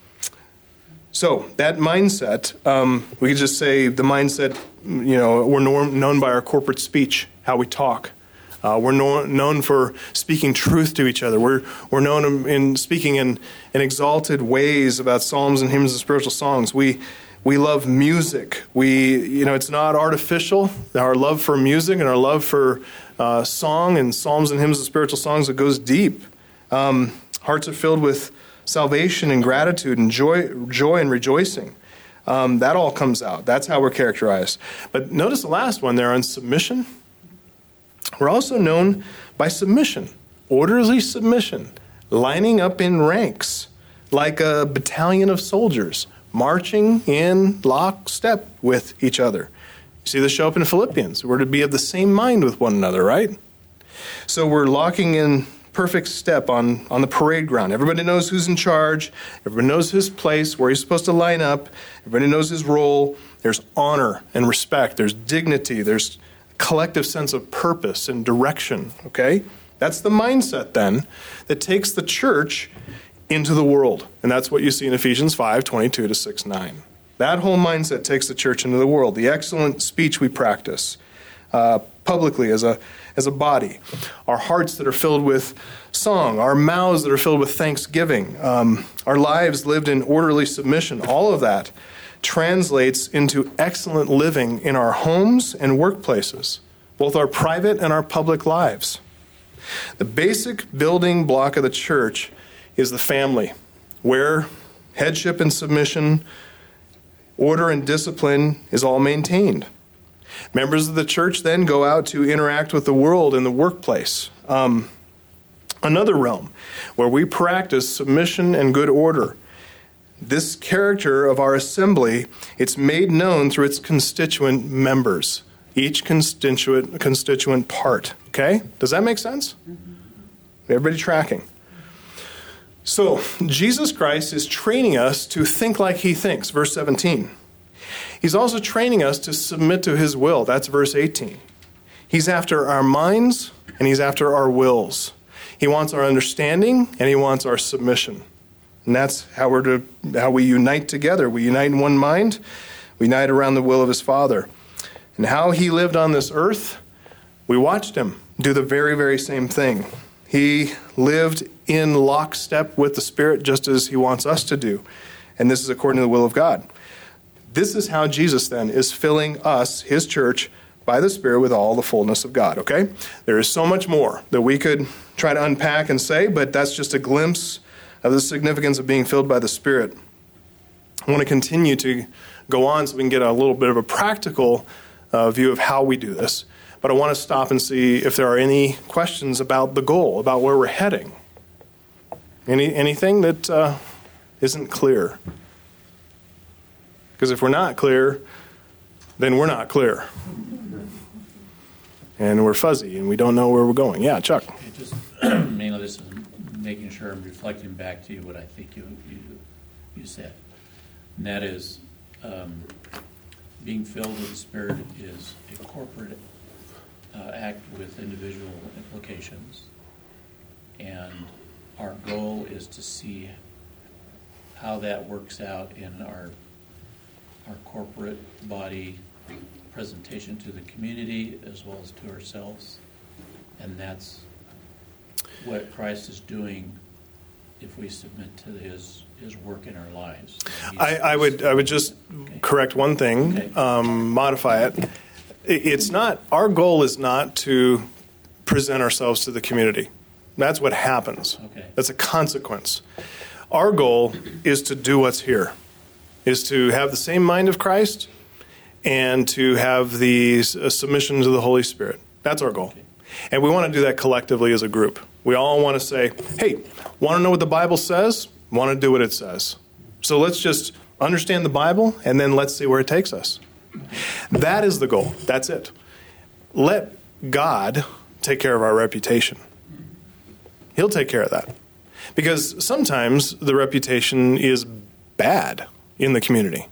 So that mindset, um, we could just say the mindset, you know, we're norm, known by our corporate speech, how we talk. Uh, we're no, known for speaking truth to each other. We're we're known in, in speaking in, in exalted ways about psalms and hymns and spiritual songs. We we love music. We you know it's not artificial. Our love for music and our love for uh, song and psalms and hymns and spiritual songs, it goes deep. Um, hearts are filled with salvation and gratitude and joy, joy and rejoicing. Um, that all comes out. That's how we're characterized. But notice the last one there on submission. We're also known by submission, orderly submission, lining up in ranks like a battalion of soldiers, marching in lockstep with each other. You see this show up in Philippians. We're to be of the same mind with one another, right? So we're locking in perfect step on, on the parade ground. Everybody knows who's in charge. Everybody knows his place, where he's supposed to line up. Everybody knows his role. There's honor and respect. There's dignity. There's collective sense of purpose and direction, okay? That's the mindset, then, that takes the church into the world. And that's what you see in Ephesians five, twenty-two to six, nine. That whole mindset takes the church into the world. The excellent speech we practice uh, publicly as a as a body. Our hearts that are filled with song. Our mouths that are filled with thanksgiving. Um, our lives lived in orderly submission. All of that translates into excellent living in our homes and workplaces, both our private and our public lives. The basic building block of the church is the family, where headship and submission, order and discipline is all maintained. Members of the church then go out to interact with the world in the workplace, um, another realm where we practice submission and good order. This character of our assembly, it's made known through its constituent members, each constituent constituent part. Okay? Does that make sense? Mm-hmm. Everybody tracking? So, Jesus Christ is training us to think like he thinks, verse seventeen. He's also training us to submit to his will, that's verse eighteen. He's after our minds and he's after our wills. He wants our understanding and he wants our submission. And that's how we're to how we unite together. We unite in one mind. We unite around the will of his Father. And how he lived on this earth, we watched him do the very, very same thing. He lived in lockstep with the Spirit just as he wants us to do. And this is according to the will of God. This is how Jesus then is filling us, his church, by the Spirit with all the fullness of God, okay? There is so much more that we could try to unpack and say, but that's just a glimpse of the significance of being filled by the Spirit. I want to continue to go on so we can get a little bit of a practical uh, view of how we do this. but I want to stop and see if there are any questions about the goal, about where we're heading. Any anything that uh, isn't clear? Because if we're not clear, then we're not clear. And we're fuzzy, and we don't know where we're going. Yeah, Chuck. It just, mainly this is making sure I'm reflecting back to you what I think you you, you said. And that is, um, being filled with the Spirit is a corporate uh, act with individual implications. And our goal is to see how that works out in our our corporate body presentation to the community as well as to ourselves. And that's what Christ is doing if we submit to his his work in our lives. I, I would I would just okay. correct one thing, okay. um, modify it. It's not, our goal is not to present ourselves to the community. That's what happens. Okay. That's a consequence. Our goal is to do what's here, is to have the same mind of Christ and to have the uh, submission to the Holy Spirit. That's our goal. Okay. And we want to do that collectively as a group. We all want to say, hey, want to know what the Bible says? Want to do what it says. So let's just understand the Bible, and then let's see where it takes us. That is the goal. That's it. Let God take care of our reputation. He'll take care of that. Because sometimes the reputation is bad in the community.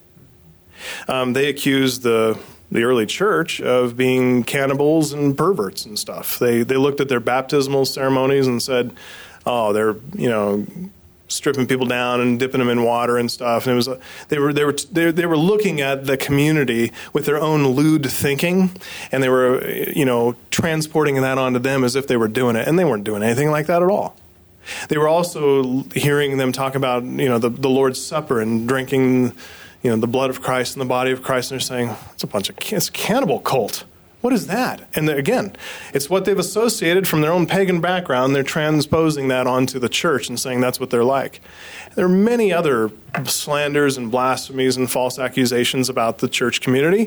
Um, they accuse the the early church of being cannibals and perverts and stuff. They they looked at their baptismal ceremonies and said, "Oh, they're you know stripping people down and dipping them in water and stuff." And it was they were they were they, they were looking at the community with their own lewd thinking, and they were you know transporting that onto them as if they were doing it, and they weren't doing anything like that at all. They were also hearing them talk about you know the, the Lord's Supper and drinking you know the blood of Christ and the body of Christ, and they're saying it's a bunch of it's a cannibal cult. What is that? And again, it's what they've associated from their own pagan background. They're transposing that onto the church and saying that's what they're like. There are many other slanders and blasphemies and false accusations about the church community.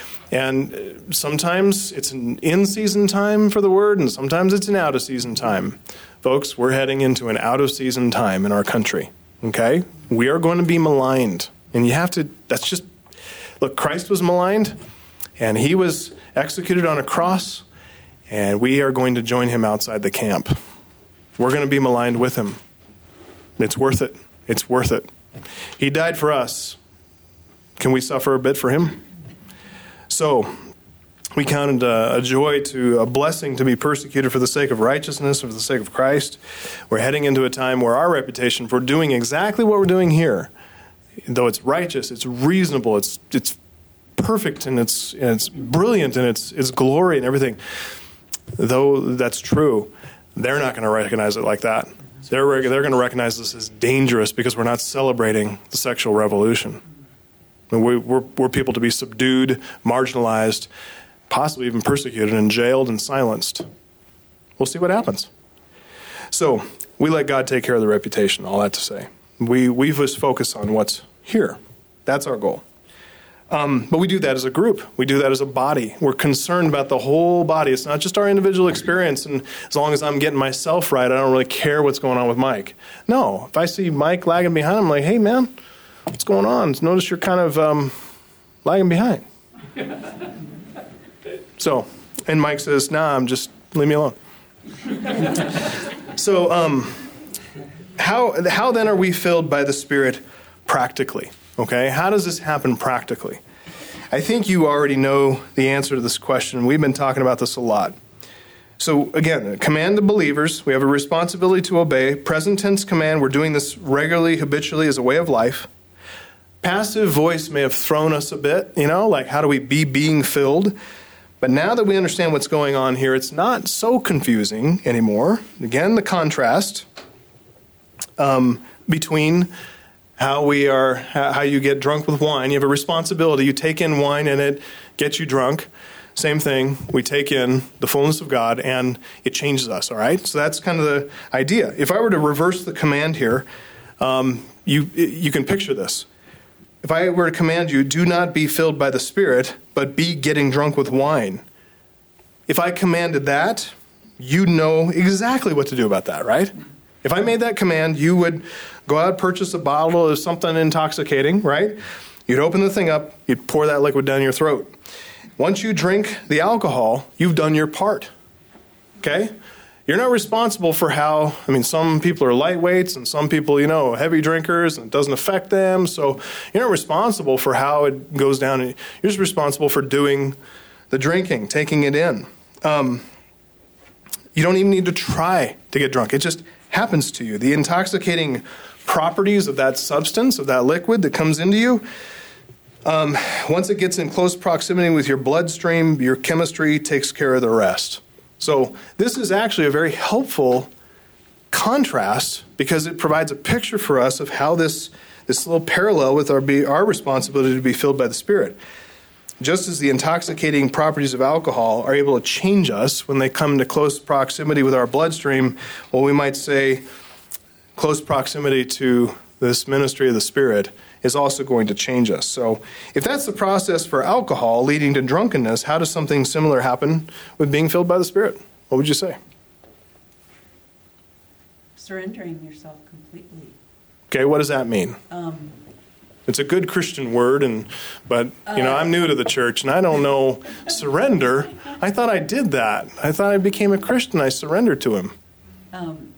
And sometimes it's an in-season time for the word, and sometimes it's an out-of-season time. Folks, we're heading into an out-of-season time in our country, okay? We are going to be maligned. And you have to, that's just, look, Christ was maligned, and he was executed on a cross, and we are going to join him outside the camp. We're going to be maligned with him. It's worth it. It's worth it. He died for us. Can we suffer a bit for him? So, we counted a, a joy to a blessing to be persecuted for the sake of righteousness, for the sake of Christ. We're heading into a time where our reputation for doing exactly what we're doing here, though it's righteous, it's reasonable, it's it's perfect, and it's and it's brilliant, and it's it's glory and everything. Though that's true, they're not going to recognize it like that. They're they're going to recognize this as dangerous because we're not celebrating the sexual revolution. We, we're we're people to be subdued, marginalized, possibly even persecuted and jailed and silenced. We'll see what happens. So we let God take care of the reputation. All that to say, we we just focus on what's here. That's our goal. Um, but we do that as a group. We do that as a body. We're concerned about the whole body. It's not just our individual experience. And as long as I'm getting myself right, I don't really care what's going on with Mike. No, if I see Mike lagging behind, I'm like, hey, man, what's going on? Notice you're kind of um, lagging behind. So, and Mike says, nah, I'm just, leave me alone. So, um, how how then are we filled by the Spirit practically? Okay, how does this happen practically? I think you already know the answer to this question. We've been talking about this a lot. So again, command the believers. We have a responsibility to obey. Present tense command. We're doing this regularly, habitually as a way of life. Passive voice may have thrown us a bit, you know, like how do we be being filled? But now that we understand what's going on here, it's not so confusing anymore. Again, the contrast um, between how we are, how you get drunk with wine. You have a responsibility. You take in wine and it gets you drunk. Same thing. We take in the fullness of God and it changes us, all right? So that's kind of the idea. If I were to reverse the command here, um, you you can picture this. If I were to command you, do not be filled by the Spirit, but be getting drunk with wine. if I commanded that, you'd know exactly what to do about that, right? If I made that command, you would go out, purchase a bottle of something intoxicating, right? You'd open the thing up, you'd pour that liquid down your throat. Once you drink the alcohol, you've done your part, okay? You're not responsible for how, I mean, some people are lightweights and some people, you know, heavy drinkers and it doesn't affect them. So you're not responsible for how it goes down. You're just responsible for doing the drinking, taking it in. Um, you don't even need to try to get drunk. It just happens to you. The intoxicating properties of that substance, of that liquid that comes into you, um, once it gets in close proximity with your bloodstream, your chemistry takes care of the rest. So this is actually a very helpful contrast because it provides a picture for us of how this, this little parallel with our, be, our responsibility to be filled by the Spirit. Just as the intoxicating properties of alcohol are able to change us when they come to close proximity with our bloodstream, well, we might say close proximity to this ministry of the Spirit is also going to change us. So if that's the process for alcohol leading to drunkenness, how does something similar happen with being filled by the Spirit? What would you say? Surrendering yourself completely. Okay, what does that mean? Um, It's a good Christian word, and but you know, I'm new to the church, and I don't know surrender. I thought I did that. I thought I became a Christian. I surrendered to Him. um,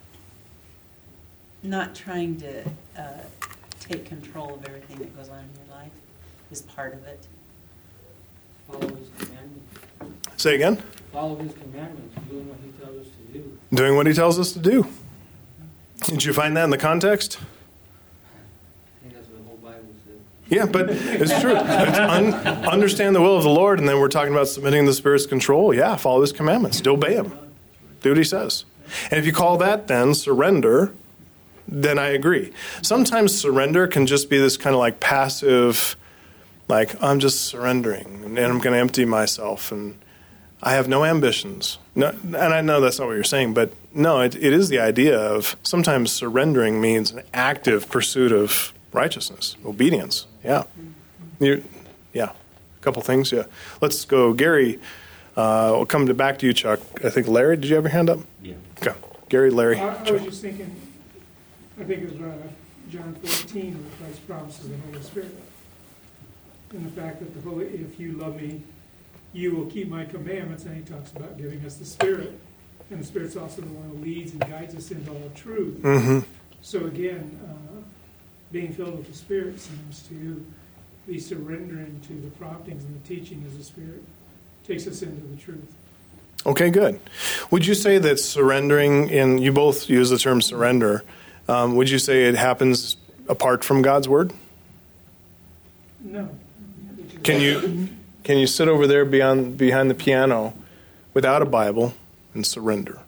not trying to uh, take control of everything that goes on in your life is part of it. Follow His commandments. Say again. Follow His commandments, doing what He tells us to do. Doing what He tells us to do. Did you find that in the context? I think that's what the whole Bible says. Yeah, but it's true. It's un- understand the will of the Lord, and then we're talking about submitting to the Spirit's control. Yeah, follow His commandments. Do obey Him. Do what He says. And if you call that then surrender, then I agree. Sometimes surrender can just be this kind of like passive, like I'm just surrendering, and I'm going to empty myself, and I have no ambitions. No, and I know that's not what you're saying, but no, it, it is the idea of sometimes surrendering means an active pursuit of righteousness, obedience. Yeah. you yeah. A couple things, yeah. Let's go. Gary, uh, we'll come to back to you, Chuck. I think Larry, did you have your hand up? Yeah. Okay. Gary, Larry. I, I was just thinking, I think it was uh, John fourteen where Christ promises the Holy Spirit. And the fact that the Holy, if you love me, you will keep my commandments, and he talks about giving us the Spirit. And the Spirit's also the one who leads and guides us into all truth. Mm-hmm. So again, uh, being filled with the Spirit seems to be surrendering to the promptings and the teaching as the Spirit takes us into the truth. Okay, good. Would you say that surrendering, in you both use the term surrender, um, would you say it happens apart from God's Word? No. Can you can you sit over there beyond, behind the piano without a Bible and surrender?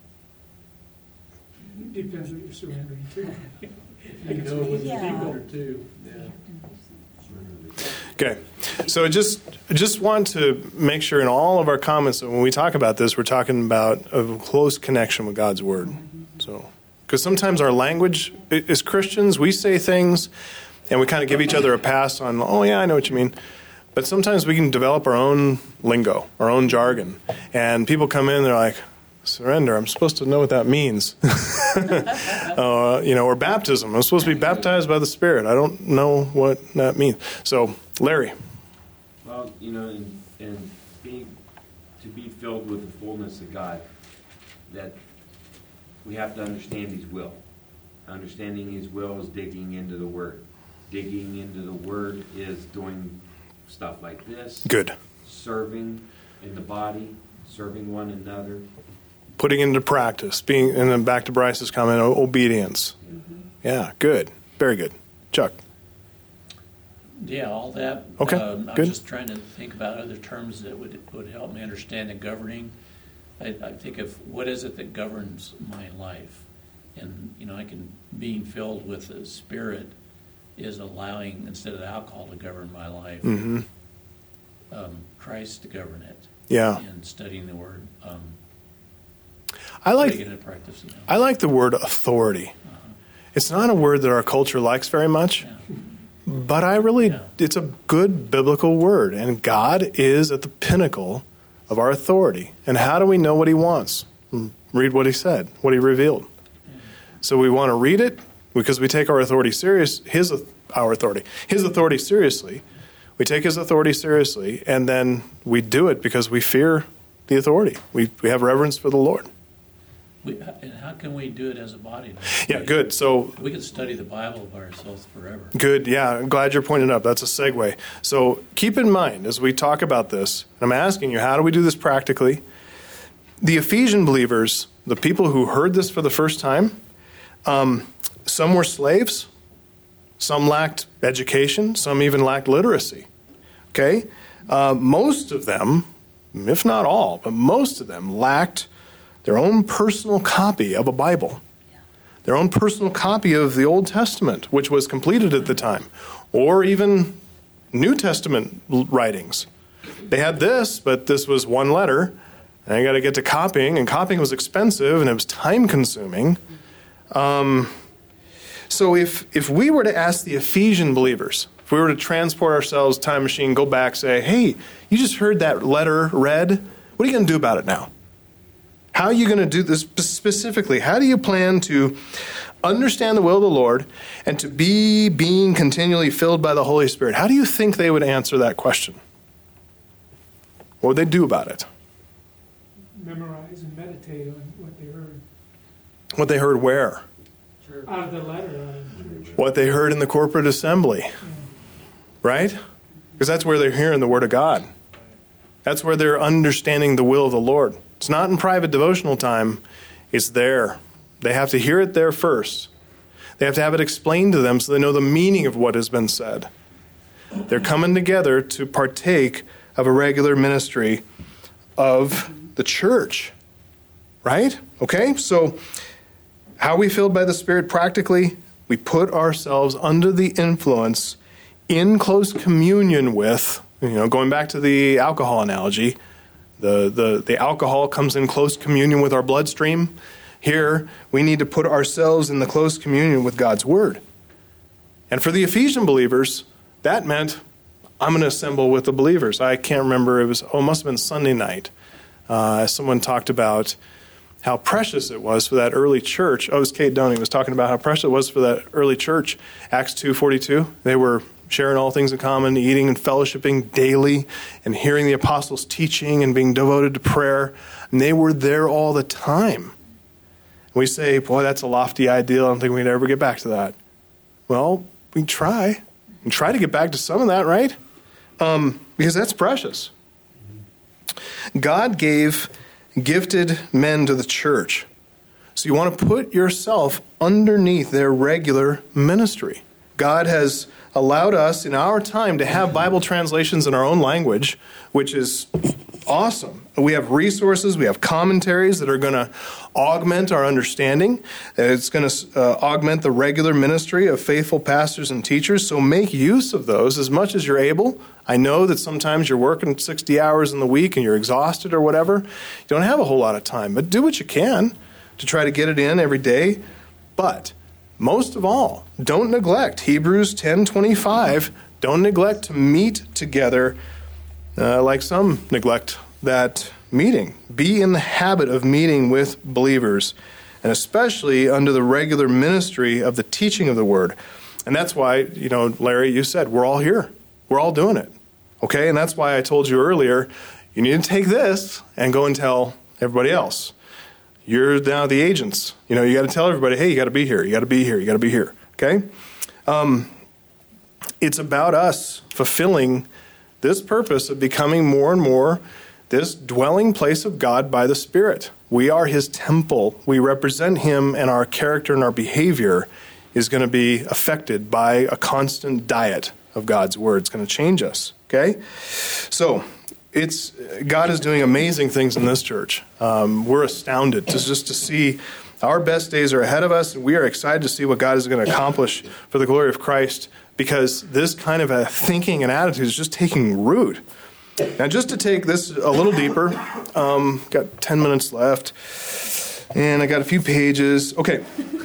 Depends what you're surrendering to. You know, with the Yeah. people too. Yeah. Okay, so just just want to make sure in all of our comments that when we talk about this, we're talking about a close connection with God's Word. So, because sometimes our language, as Christians, we say things and we kind of give each other a pass on, oh yeah, I know what you mean. But sometimes we can develop our own lingo, our own jargon. And people come in, they're like, surrender, I'm supposed to know what that means. uh, you know, or baptism, I'm supposed to be baptized by the Spirit. I don't know what that means. So, Larry. Well, you know, and, and being, to be filled with the fullness of God, that we have to understand His will. Understanding His will is digging into the Word. Digging into the Word is doing stuff like this. Good. Serving in the body, serving one another. Putting into practice, being, and then back to Bryce's comment, obedience. Mm-hmm. Yeah, good. Very good. Chuck. Yeah, all that. Okay, Um, I'm good. just trying to think about other terms that would would help me understand the governing. I, I think of what is it that governs my life, and you know, I can being filled with the Spirit is allowing, instead of alcohol to govern my life, Mm-hmm. um, Christ to govern it. Yeah. And studying the Word. Um, I like putting it into practice. You know. I like the word authority. Uh-huh. It's not a word that our culture likes very much, Yeah. but I really, Yeah. it's a good biblical word. And God is at the pinnacle of our authority. And how do we know what he wants? Read what he said, what he revealed. So we want to read it because we take our authority serious, his our authority, his authority seriously. We take his authority seriously, and then we do it because we fear the authority. We we have reverence for the Lord. We, and how can we do it as a body? Yeah, good. So we could study the Bible by ourselves forever. Good. Yeah, I'm glad you're pointing it up. That's a segue. So keep in mind as we talk about this, and I'm asking you, how do we do this practically? The Ephesian believers, the people who heard this for the first time, um, some were slaves. Some lacked education. Some even lacked literacy. Okay? Uh, most of them, if not all, but most of them lacked their own personal copy of a Bible. Their own personal copy of the Old Testament, which was completed at the time. Or even New Testament writings. They had this, but this was one letter. And I got to get to copying, and copying was expensive, and it was time-consuming. Um... So if, if we were to ask the Ephesian believers, if we were to transport ourselves, time machine, go back, say, hey, you just heard that letter read. What are you going to do about it now? How are you going to do this specifically? How do you plan to understand the will of the Lord and to be being continually filled by the Holy Spirit? How do you think they would answer that question? What would they do about it? Memorize and meditate on what they heard. What they heard where? Out of the letter, out of church. What they heard in the corporate assembly. Yeah. Right? Because that's where they're hearing the Word of God. That's where they're understanding the will of the Lord. It's not in private devotional time. It's there. They have to hear it there first. They have to have it explained to them so they know the meaning of what has been said. They're coming together to partake of a regular ministry of the church. Right? Okay? So, how are we filled by the Spirit practically? We put ourselves under the influence in close communion with, you know, going back to the alcohol analogy, the, the, the alcohol comes in close communion with our bloodstream. Here, we need to put ourselves in the close communion with God's Word. And for the Ephesian believers, that meant, I'm going to assemble with the believers. I can't remember, it was, oh, it must have been Sunday night. Uh, someone talked about how precious it was for that early church. Oh, it was Kate Doney was talking about how precious it was for that early church. Acts two forty-two, they were sharing all things in common, eating and fellowshipping daily, and hearing the apostles' teaching and being devoted to prayer. And they were there all the time. We say, boy, that's a lofty ideal. I don't think we'd ever get back to that. Well, we try. We try to get back to some of that, right? Um, because that's precious. God gave gifted men to the church. So you want to put yourself underneath their regular ministry. God has allowed us in our time to have Bible translations in our own language, which is awesome. We have resources, we have commentaries that are going to augment our understanding. It's going to uh, augment the regular ministry of faithful pastors and teachers. So make use of those as much as you're able. I know that sometimes you're working sixty hours in the week and you're exhausted or whatever. You don't have a whole lot of time, but do what you can to try to get it in every day. But most of all, don't neglect Hebrews ten twenty-five. Don't neglect to meet together uh, like some neglect that meeting. Be in the habit of meeting with believers, and especially under the regular ministry of the teaching of the Word. And that's why, you know, Larry, you said we're all here. We're all doing it. Okay? And that's why I told you earlier, you need to take this and go and tell everybody else. You're now the agents. You know, you got to tell everybody, hey, you got to be here. You got to be here. You got to be here. Okay? Um, it's about us fulfilling this purpose of becoming more and more this dwelling place of God by the Spirit. We are His temple. We represent Him, and our character and our behavior is going to be affected by a constant diet of God's Word. It's going to change us. Okay? So, It's God is doing amazing things in this church. Um, we're astounded to just to see our best days are ahead of us, and we are excited to see what God is going to accomplish for the glory of Christ, because this kind of a thinking and attitude is just taking root. Now, just to take this a little deeper, um, got ten minutes left, and I got a few pages. Okay.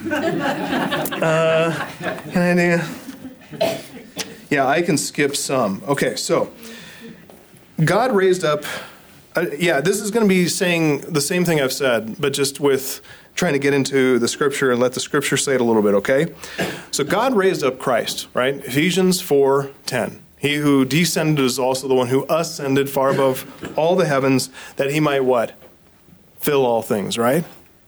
Uh, can I do? Yeah, I can skip some. Okay, so God raised up uh, yeah, this is going to be saying the same thing I've said, but just with trying to get into the Scripture and let the Scripture say it a little bit, okay? So God raised up Christ, right? Ephesians four ten. He who descended is also the one who ascended far above all the heavens, that he might what? Fill all things, right?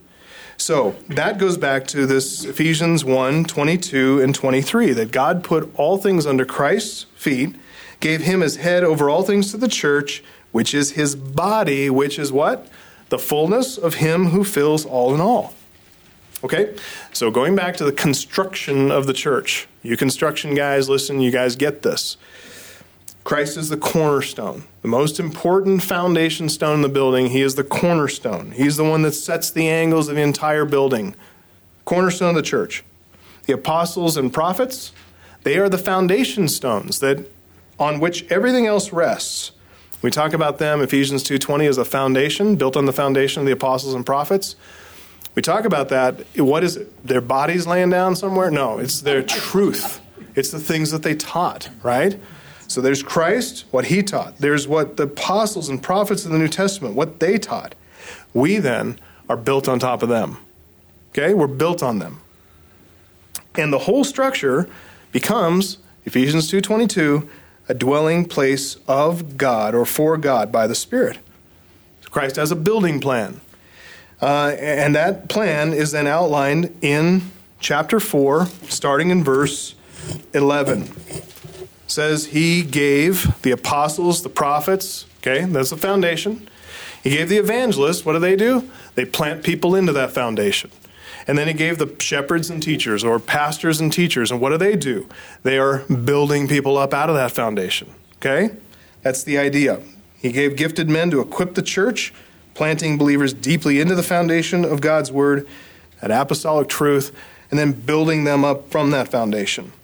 So that goes back to this Ephesians one, twenty-two and twenty-three, that God put all things under Christ's feet, gave him as head over all things to the church, which is his body, which is what? The fullness of him who fills all in all. Okay? So going back to the construction of the church. You construction guys, listen, you guys get this. Christ is the cornerstone, the most important foundation stone in the building. He is the cornerstone. He's the one that sets the angles of the entire building. Cornerstone of the church. The apostles and prophets, they are the foundation stones that on which everything else rests. We talk about them, Ephesians two twenty, as a foundation, built on the foundation of the apostles and prophets. We talk about that. What is it? Their bodies laying down somewhere? No, it's their truth. It's the things that they taught, right? So there's Christ, what he taught. There's what the apostles and prophets of the New Testament, what they taught. We then are built on top of them. Okay? We're built on them. And the whole structure becomes, Ephesians two twenty-two, a dwelling place of God or for God by the Spirit. Christ has a building plan. Uh, and that plan is then outlined in chapter four, starting in verse eleven. It says he gave the apostles, the prophets, okay, that's the foundation. He gave the evangelists, what do they do? They plant people into that foundation. And then he gave the shepherds and teachers, or pastors and teachers, and what do they do? They are building people up out of that foundation, okay? That's the idea. He gave gifted men to equip the church, planting believers deeply into the foundation of God's word, that apostolic truth, and then building them up from that foundation.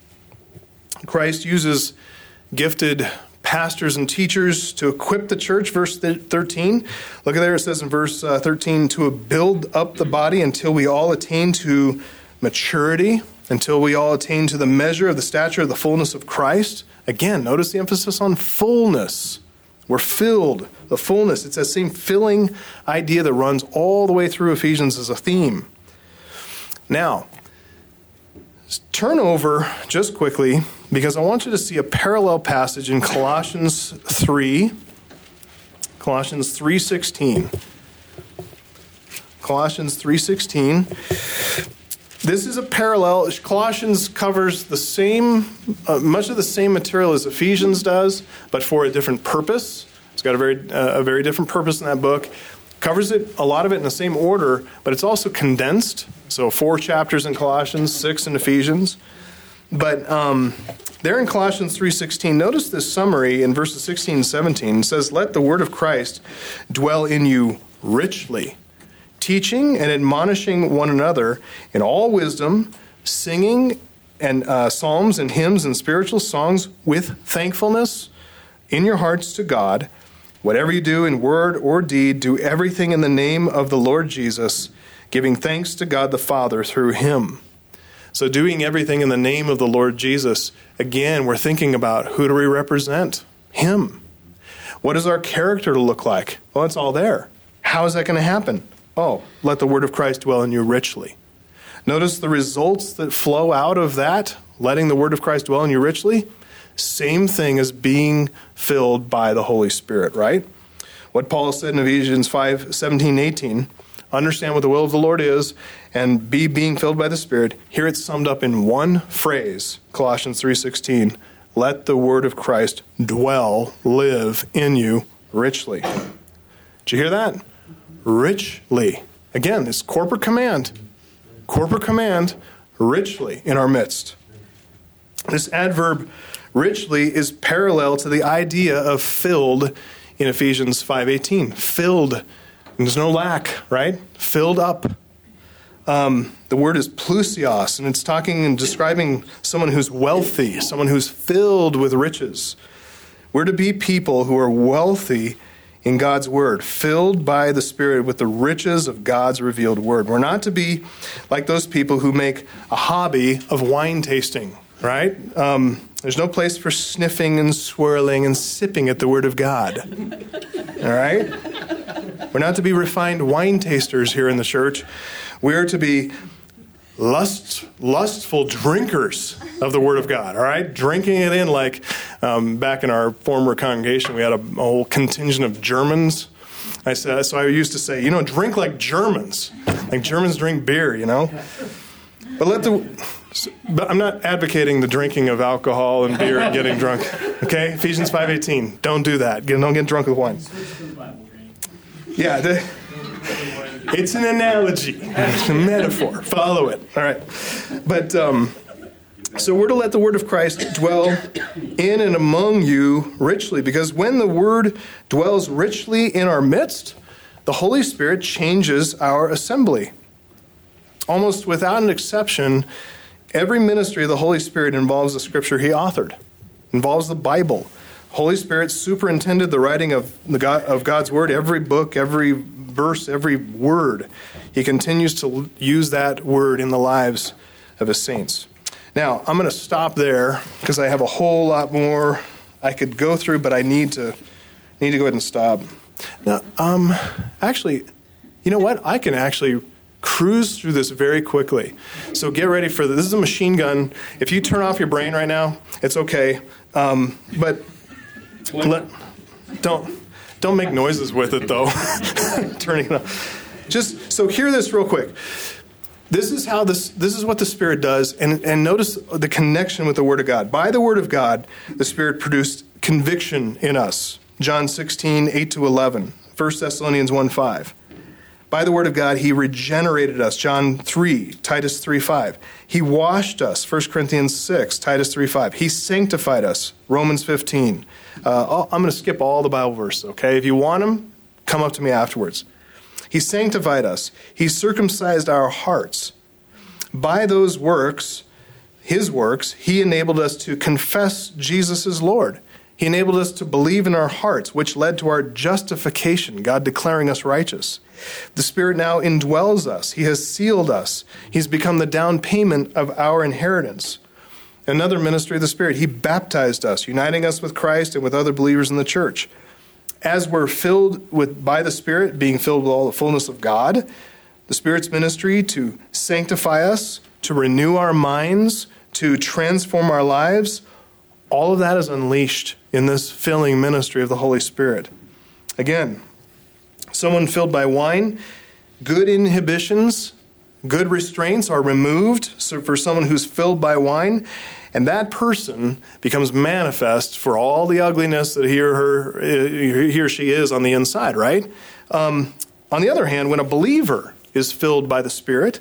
Christ uses gifted pastors and teachers to equip the church, verse thirteen. Look at there, it says in verse thirteen, to build up the body until we all attain to maturity, until we all attain to the measure of the stature of the fullness of Christ. Again, notice the emphasis on fullness. We're filled, the fullness. It's that same filling idea that runs all the way through Ephesians as a theme. Now, turn over just quickly, because I want you to see a parallel passage in Colossians three. Colossians three sixteen. Colossians three sixteen. This is a parallel. Colossians covers the same, uh, much of the same material as Ephesians does, but for a different purpose. It's got a very, uh, a very different purpose in that book. Covers it, a lot of it in the same order, but it's also condensed. So four chapters in Colossians, six in Ephesians. But um, there in Colossians three sixteen, notice this summary in verses sixteen and seventeen. It says, let the word of Christ dwell in you richly, teaching and admonishing one another in all wisdom, singing and uh, psalms and hymns and spiritual songs with thankfulness in your hearts to God. Whatever you do in word or deed, do everything in the name of the Lord Jesus, giving thanks to God the Father through him. So doing everything in the name of the Lord Jesus, again, we're thinking about who do we represent? Him. What does our character look like? Well, it's all there. How is that going to happen? Oh, let the word of Christ dwell in you richly. Notice the results that flow out of that, letting the word of Christ dwell in you richly. Same thing as being filled by the Holy Spirit, right? What Paul said in Ephesians five seventeen, eighteen, understand what the will of the Lord is and be being filled by the Spirit. Here it's summed up in one phrase, Colossians three sixteen, let the word of Christ dwell, live in you richly. Did you hear that? Richly. Again, this corporate command. Corporate command, richly in our midst. This adverb richly is parallel to the idea of filled in Ephesians five eighteen. Filled. There's no lack, right? Filled up. Um, the word is plusios, and it's talking and describing someone who's wealthy, someone who's filled with riches. We're to be people who are wealthy in God's word, filled by the Spirit with the riches of God's revealed word. We're not to be like those people who make a hobby of wine tasting, right? Um, there's no place for sniffing and swirling and sipping at the word of God. All right? We're not to be refined wine tasters here in the church. We are to be lust, lustful drinkers of the Word of God, all right? Drinking it in like um, back in our former congregation, we had a, a whole contingent of Germans. I said, so I used to say, you know, drink like Germans. Like Germans drink beer, you know? But let the... But I'm not advocating the drinking of alcohol and beer and getting drunk, okay? Ephesians five eighteen, don't do that. Don't get drunk with wine. Yeah, the, it's an analogy. It's a metaphor. Follow it. All right. But, um, so we're to let the word of Christ dwell in and among you richly, because when the word dwells richly in our midst, the Holy Spirit changes our assembly. Almost without an exception, every ministry of the Holy Spirit involves the scripture he authored, involves the Bible. Holy Spirit superintended the writing of the God, of God's word, every book, every verse, every word. He continues to use that word in the lives of his saints. Now, I'm going to stop there because I have a whole lot more I could go through, but I need to need to go ahead and stop. Now, um, actually, you know what? I can actually cruise through this very quickly. So get ready for this. This is a machine gun. If you turn off your brain right now, it's okay. Um, but let, don't don't make noises with it, though. Turning it off. Just so hear this real quick. This is how this this is what the Spirit does, and, and notice the connection with the Word of God. By the Word of God, the Spirit produced conviction in us. John sixteen, eight to eleven. First Thessalonians one, five. By the word of God, he regenerated us. John three, Titus three, five. He washed us. First Corinthians six, Titus three, five. He sanctified us. Romans fifteen. Uh, I'm going to skip all the Bible verses, okay? If you want them, come up to me afterwards. He sanctified us. He circumcised our hearts. By those works, his works, he enabled us to confess Jesus as Lord. He enabled us to believe in our hearts, which led to our justification, God declaring us righteous. The Spirit now indwells us. He has sealed us. He's become the down payment of our inheritance. Another ministry of the Spirit, he baptized us, uniting us with Christ and with other believers in the church. As we're filled with by the Spirit, being filled with all the fullness of God, the Spirit's ministry to sanctify us, to renew our minds, to transform our lives, all of that is unleashed in this filling ministry of the Holy Spirit. Again, someone filled by wine, good inhibitions, good restraints are removed so for someone who's filled by wine, and that person becomes manifest for all the ugliness that he or, her, he or she is on the inside, right? Um, on the other hand, when a believer is filled by the Spirit,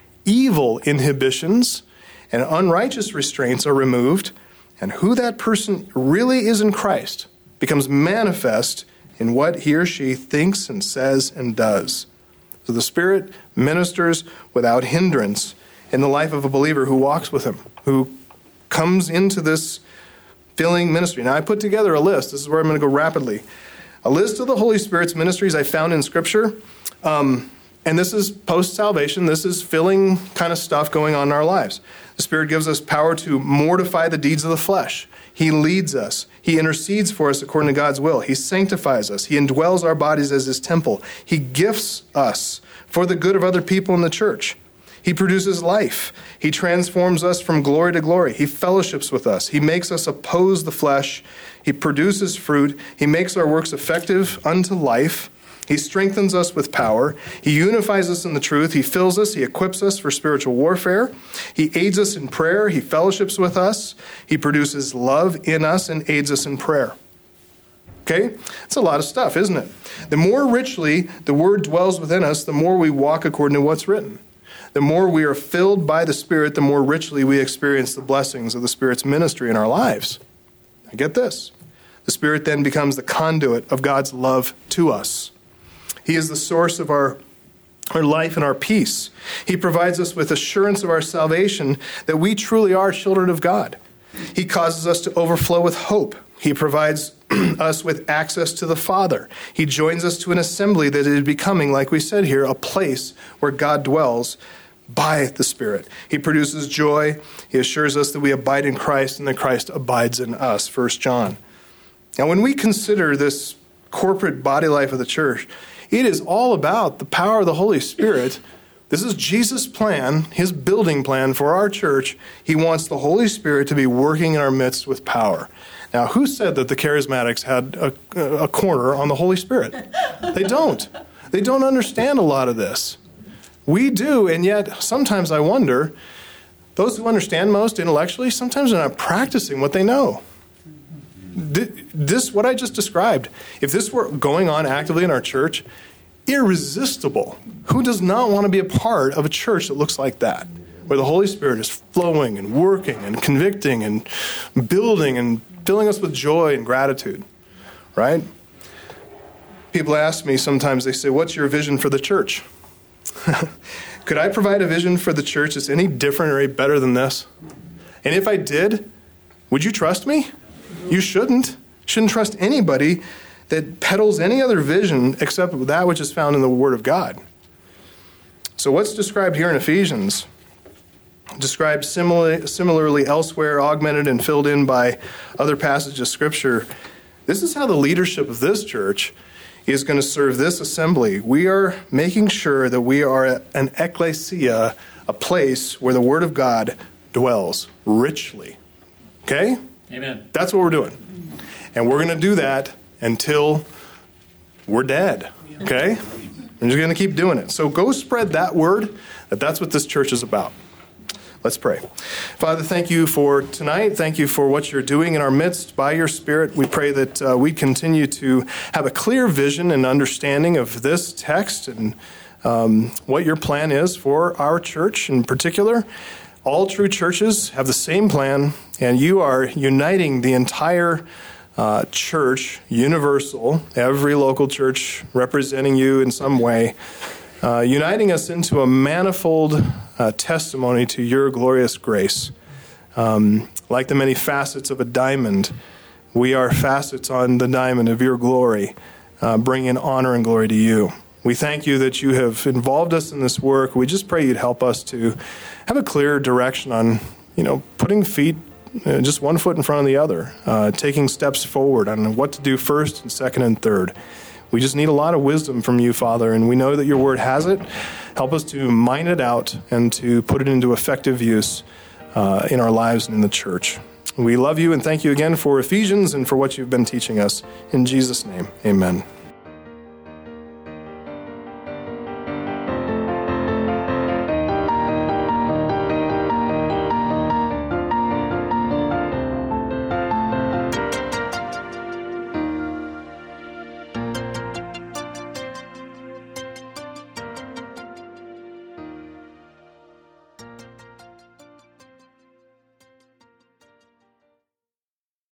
evil inhibitions and unrighteous restraints are removed, and who that person really is in Christ becomes manifest in what he or she thinks and says and does. So the Spirit ministers without hindrance in the life of a believer who walks with him, who comes into this filling ministry. Now, I put together a list. This is where I'm going to go rapidly. A list of the Holy Spirit's ministries I found in Scripture. Um, and this is post-salvation. This is filling kind of stuff going on in our lives. The Spirit gives us power to mortify the deeds of the flesh. He leads us. He intercedes for us according to God's will. He sanctifies us. He indwells our bodies as his temple. He gifts us for the good of other people in the church. He produces life. He transforms us from glory to glory. He fellowships with us. He makes us oppose the flesh. He produces fruit. He makes our works effective unto life. He strengthens us with power. He unifies us in the truth. He fills us. He equips us for spiritual warfare. He aids us in prayer. He fellowships with us. He produces love in us and aids us in prayer. Okay? It's a lot of stuff, isn't it? The more richly the word dwells within us, the more we walk according to what's written. The more we are filled by the Spirit, the more richly we experience the blessings of the Spirit's ministry in our lives. Now get this. The Spirit then becomes the conduit of God's love to us. He is the source of our, our life and our peace. He provides us with assurance of our salvation that we truly are children of God. He causes us to overflow with hope. He provides us with access to the Father. He joins us to an assembly that is becoming, like we said here, a place where God dwells by the Spirit. He produces joy. He assures us that we abide in Christ and that Christ abides in us, First John. Now, when we consider this corporate body life of the church. It is all about the power of the Holy Spirit. This is Jesus' plan, his building plan for our church. He wants the Holy Spirit to be working in our midst with power. Now, who said that the charismatics had a, a corner on the Holy Spirit? They don't. They don't understand a lot of this. We do, and yet sometimes I wonder, those who understand most intellectually, sometimes they're not practicing what they know. This, what I just described, if this were going on actively in our church, irresistible. Who does not want to be a part of a church that looks like that, where the Holy Spirit is flowing and working and convicting and building and filling us with joy and gratitude, right? People ask me sometimes, they say, what's your vision for the church? Could I provide a vision for the church that's any different or any better than this? And if I did, would you trust me? You shouldn't. Shouldn't trust anybody that peddles any other vision except that which is found in the Word of God. So what's described here in Ephesians, described similarly, similarly elsewhere, augmented and filled in by other passages of Scripture, this is how the leadership of this church is going to serve this assembly. We are making sure that we are an ecclesia, a place where the Word of God dwells richly. Okay? Amen. That's what we're doing. And we're going to do that until we're dead. Okay? We're just going to keep doing it. So go spread that word that that's what this church is about. Let's pray. Father, thank you for tonight. Thank you for what you're doing in our midst by your Spirit. We pray that uh, we continue to have a clear vision and understanding of this text and um, what your plan is for our church in particular. All true churches have the same plan, and you are uniting the entire uh, church, universal, every local church representing you in some way, uh, uniting us into a manifold uh, testimony to your glorious grace. Um, like the many facets of a diamond, we are facets on the diamond of your glory, uh, bringing honor and glory to you. We thank you that you have involved us in this work. We just pray you'd help us to have a clear direction on, you know, putting feet uh, just one foot in front of the other, uh, taking steps forward on what to do first and second and third. We just need a lot of wisdom from you, Father, and we know that your word has it. Help us to mine it out and to put it into effective use uh, in our lives and in the church. We love you and thank you again for Ephesians and for what you've been teaching us. In Jesus' name, amen.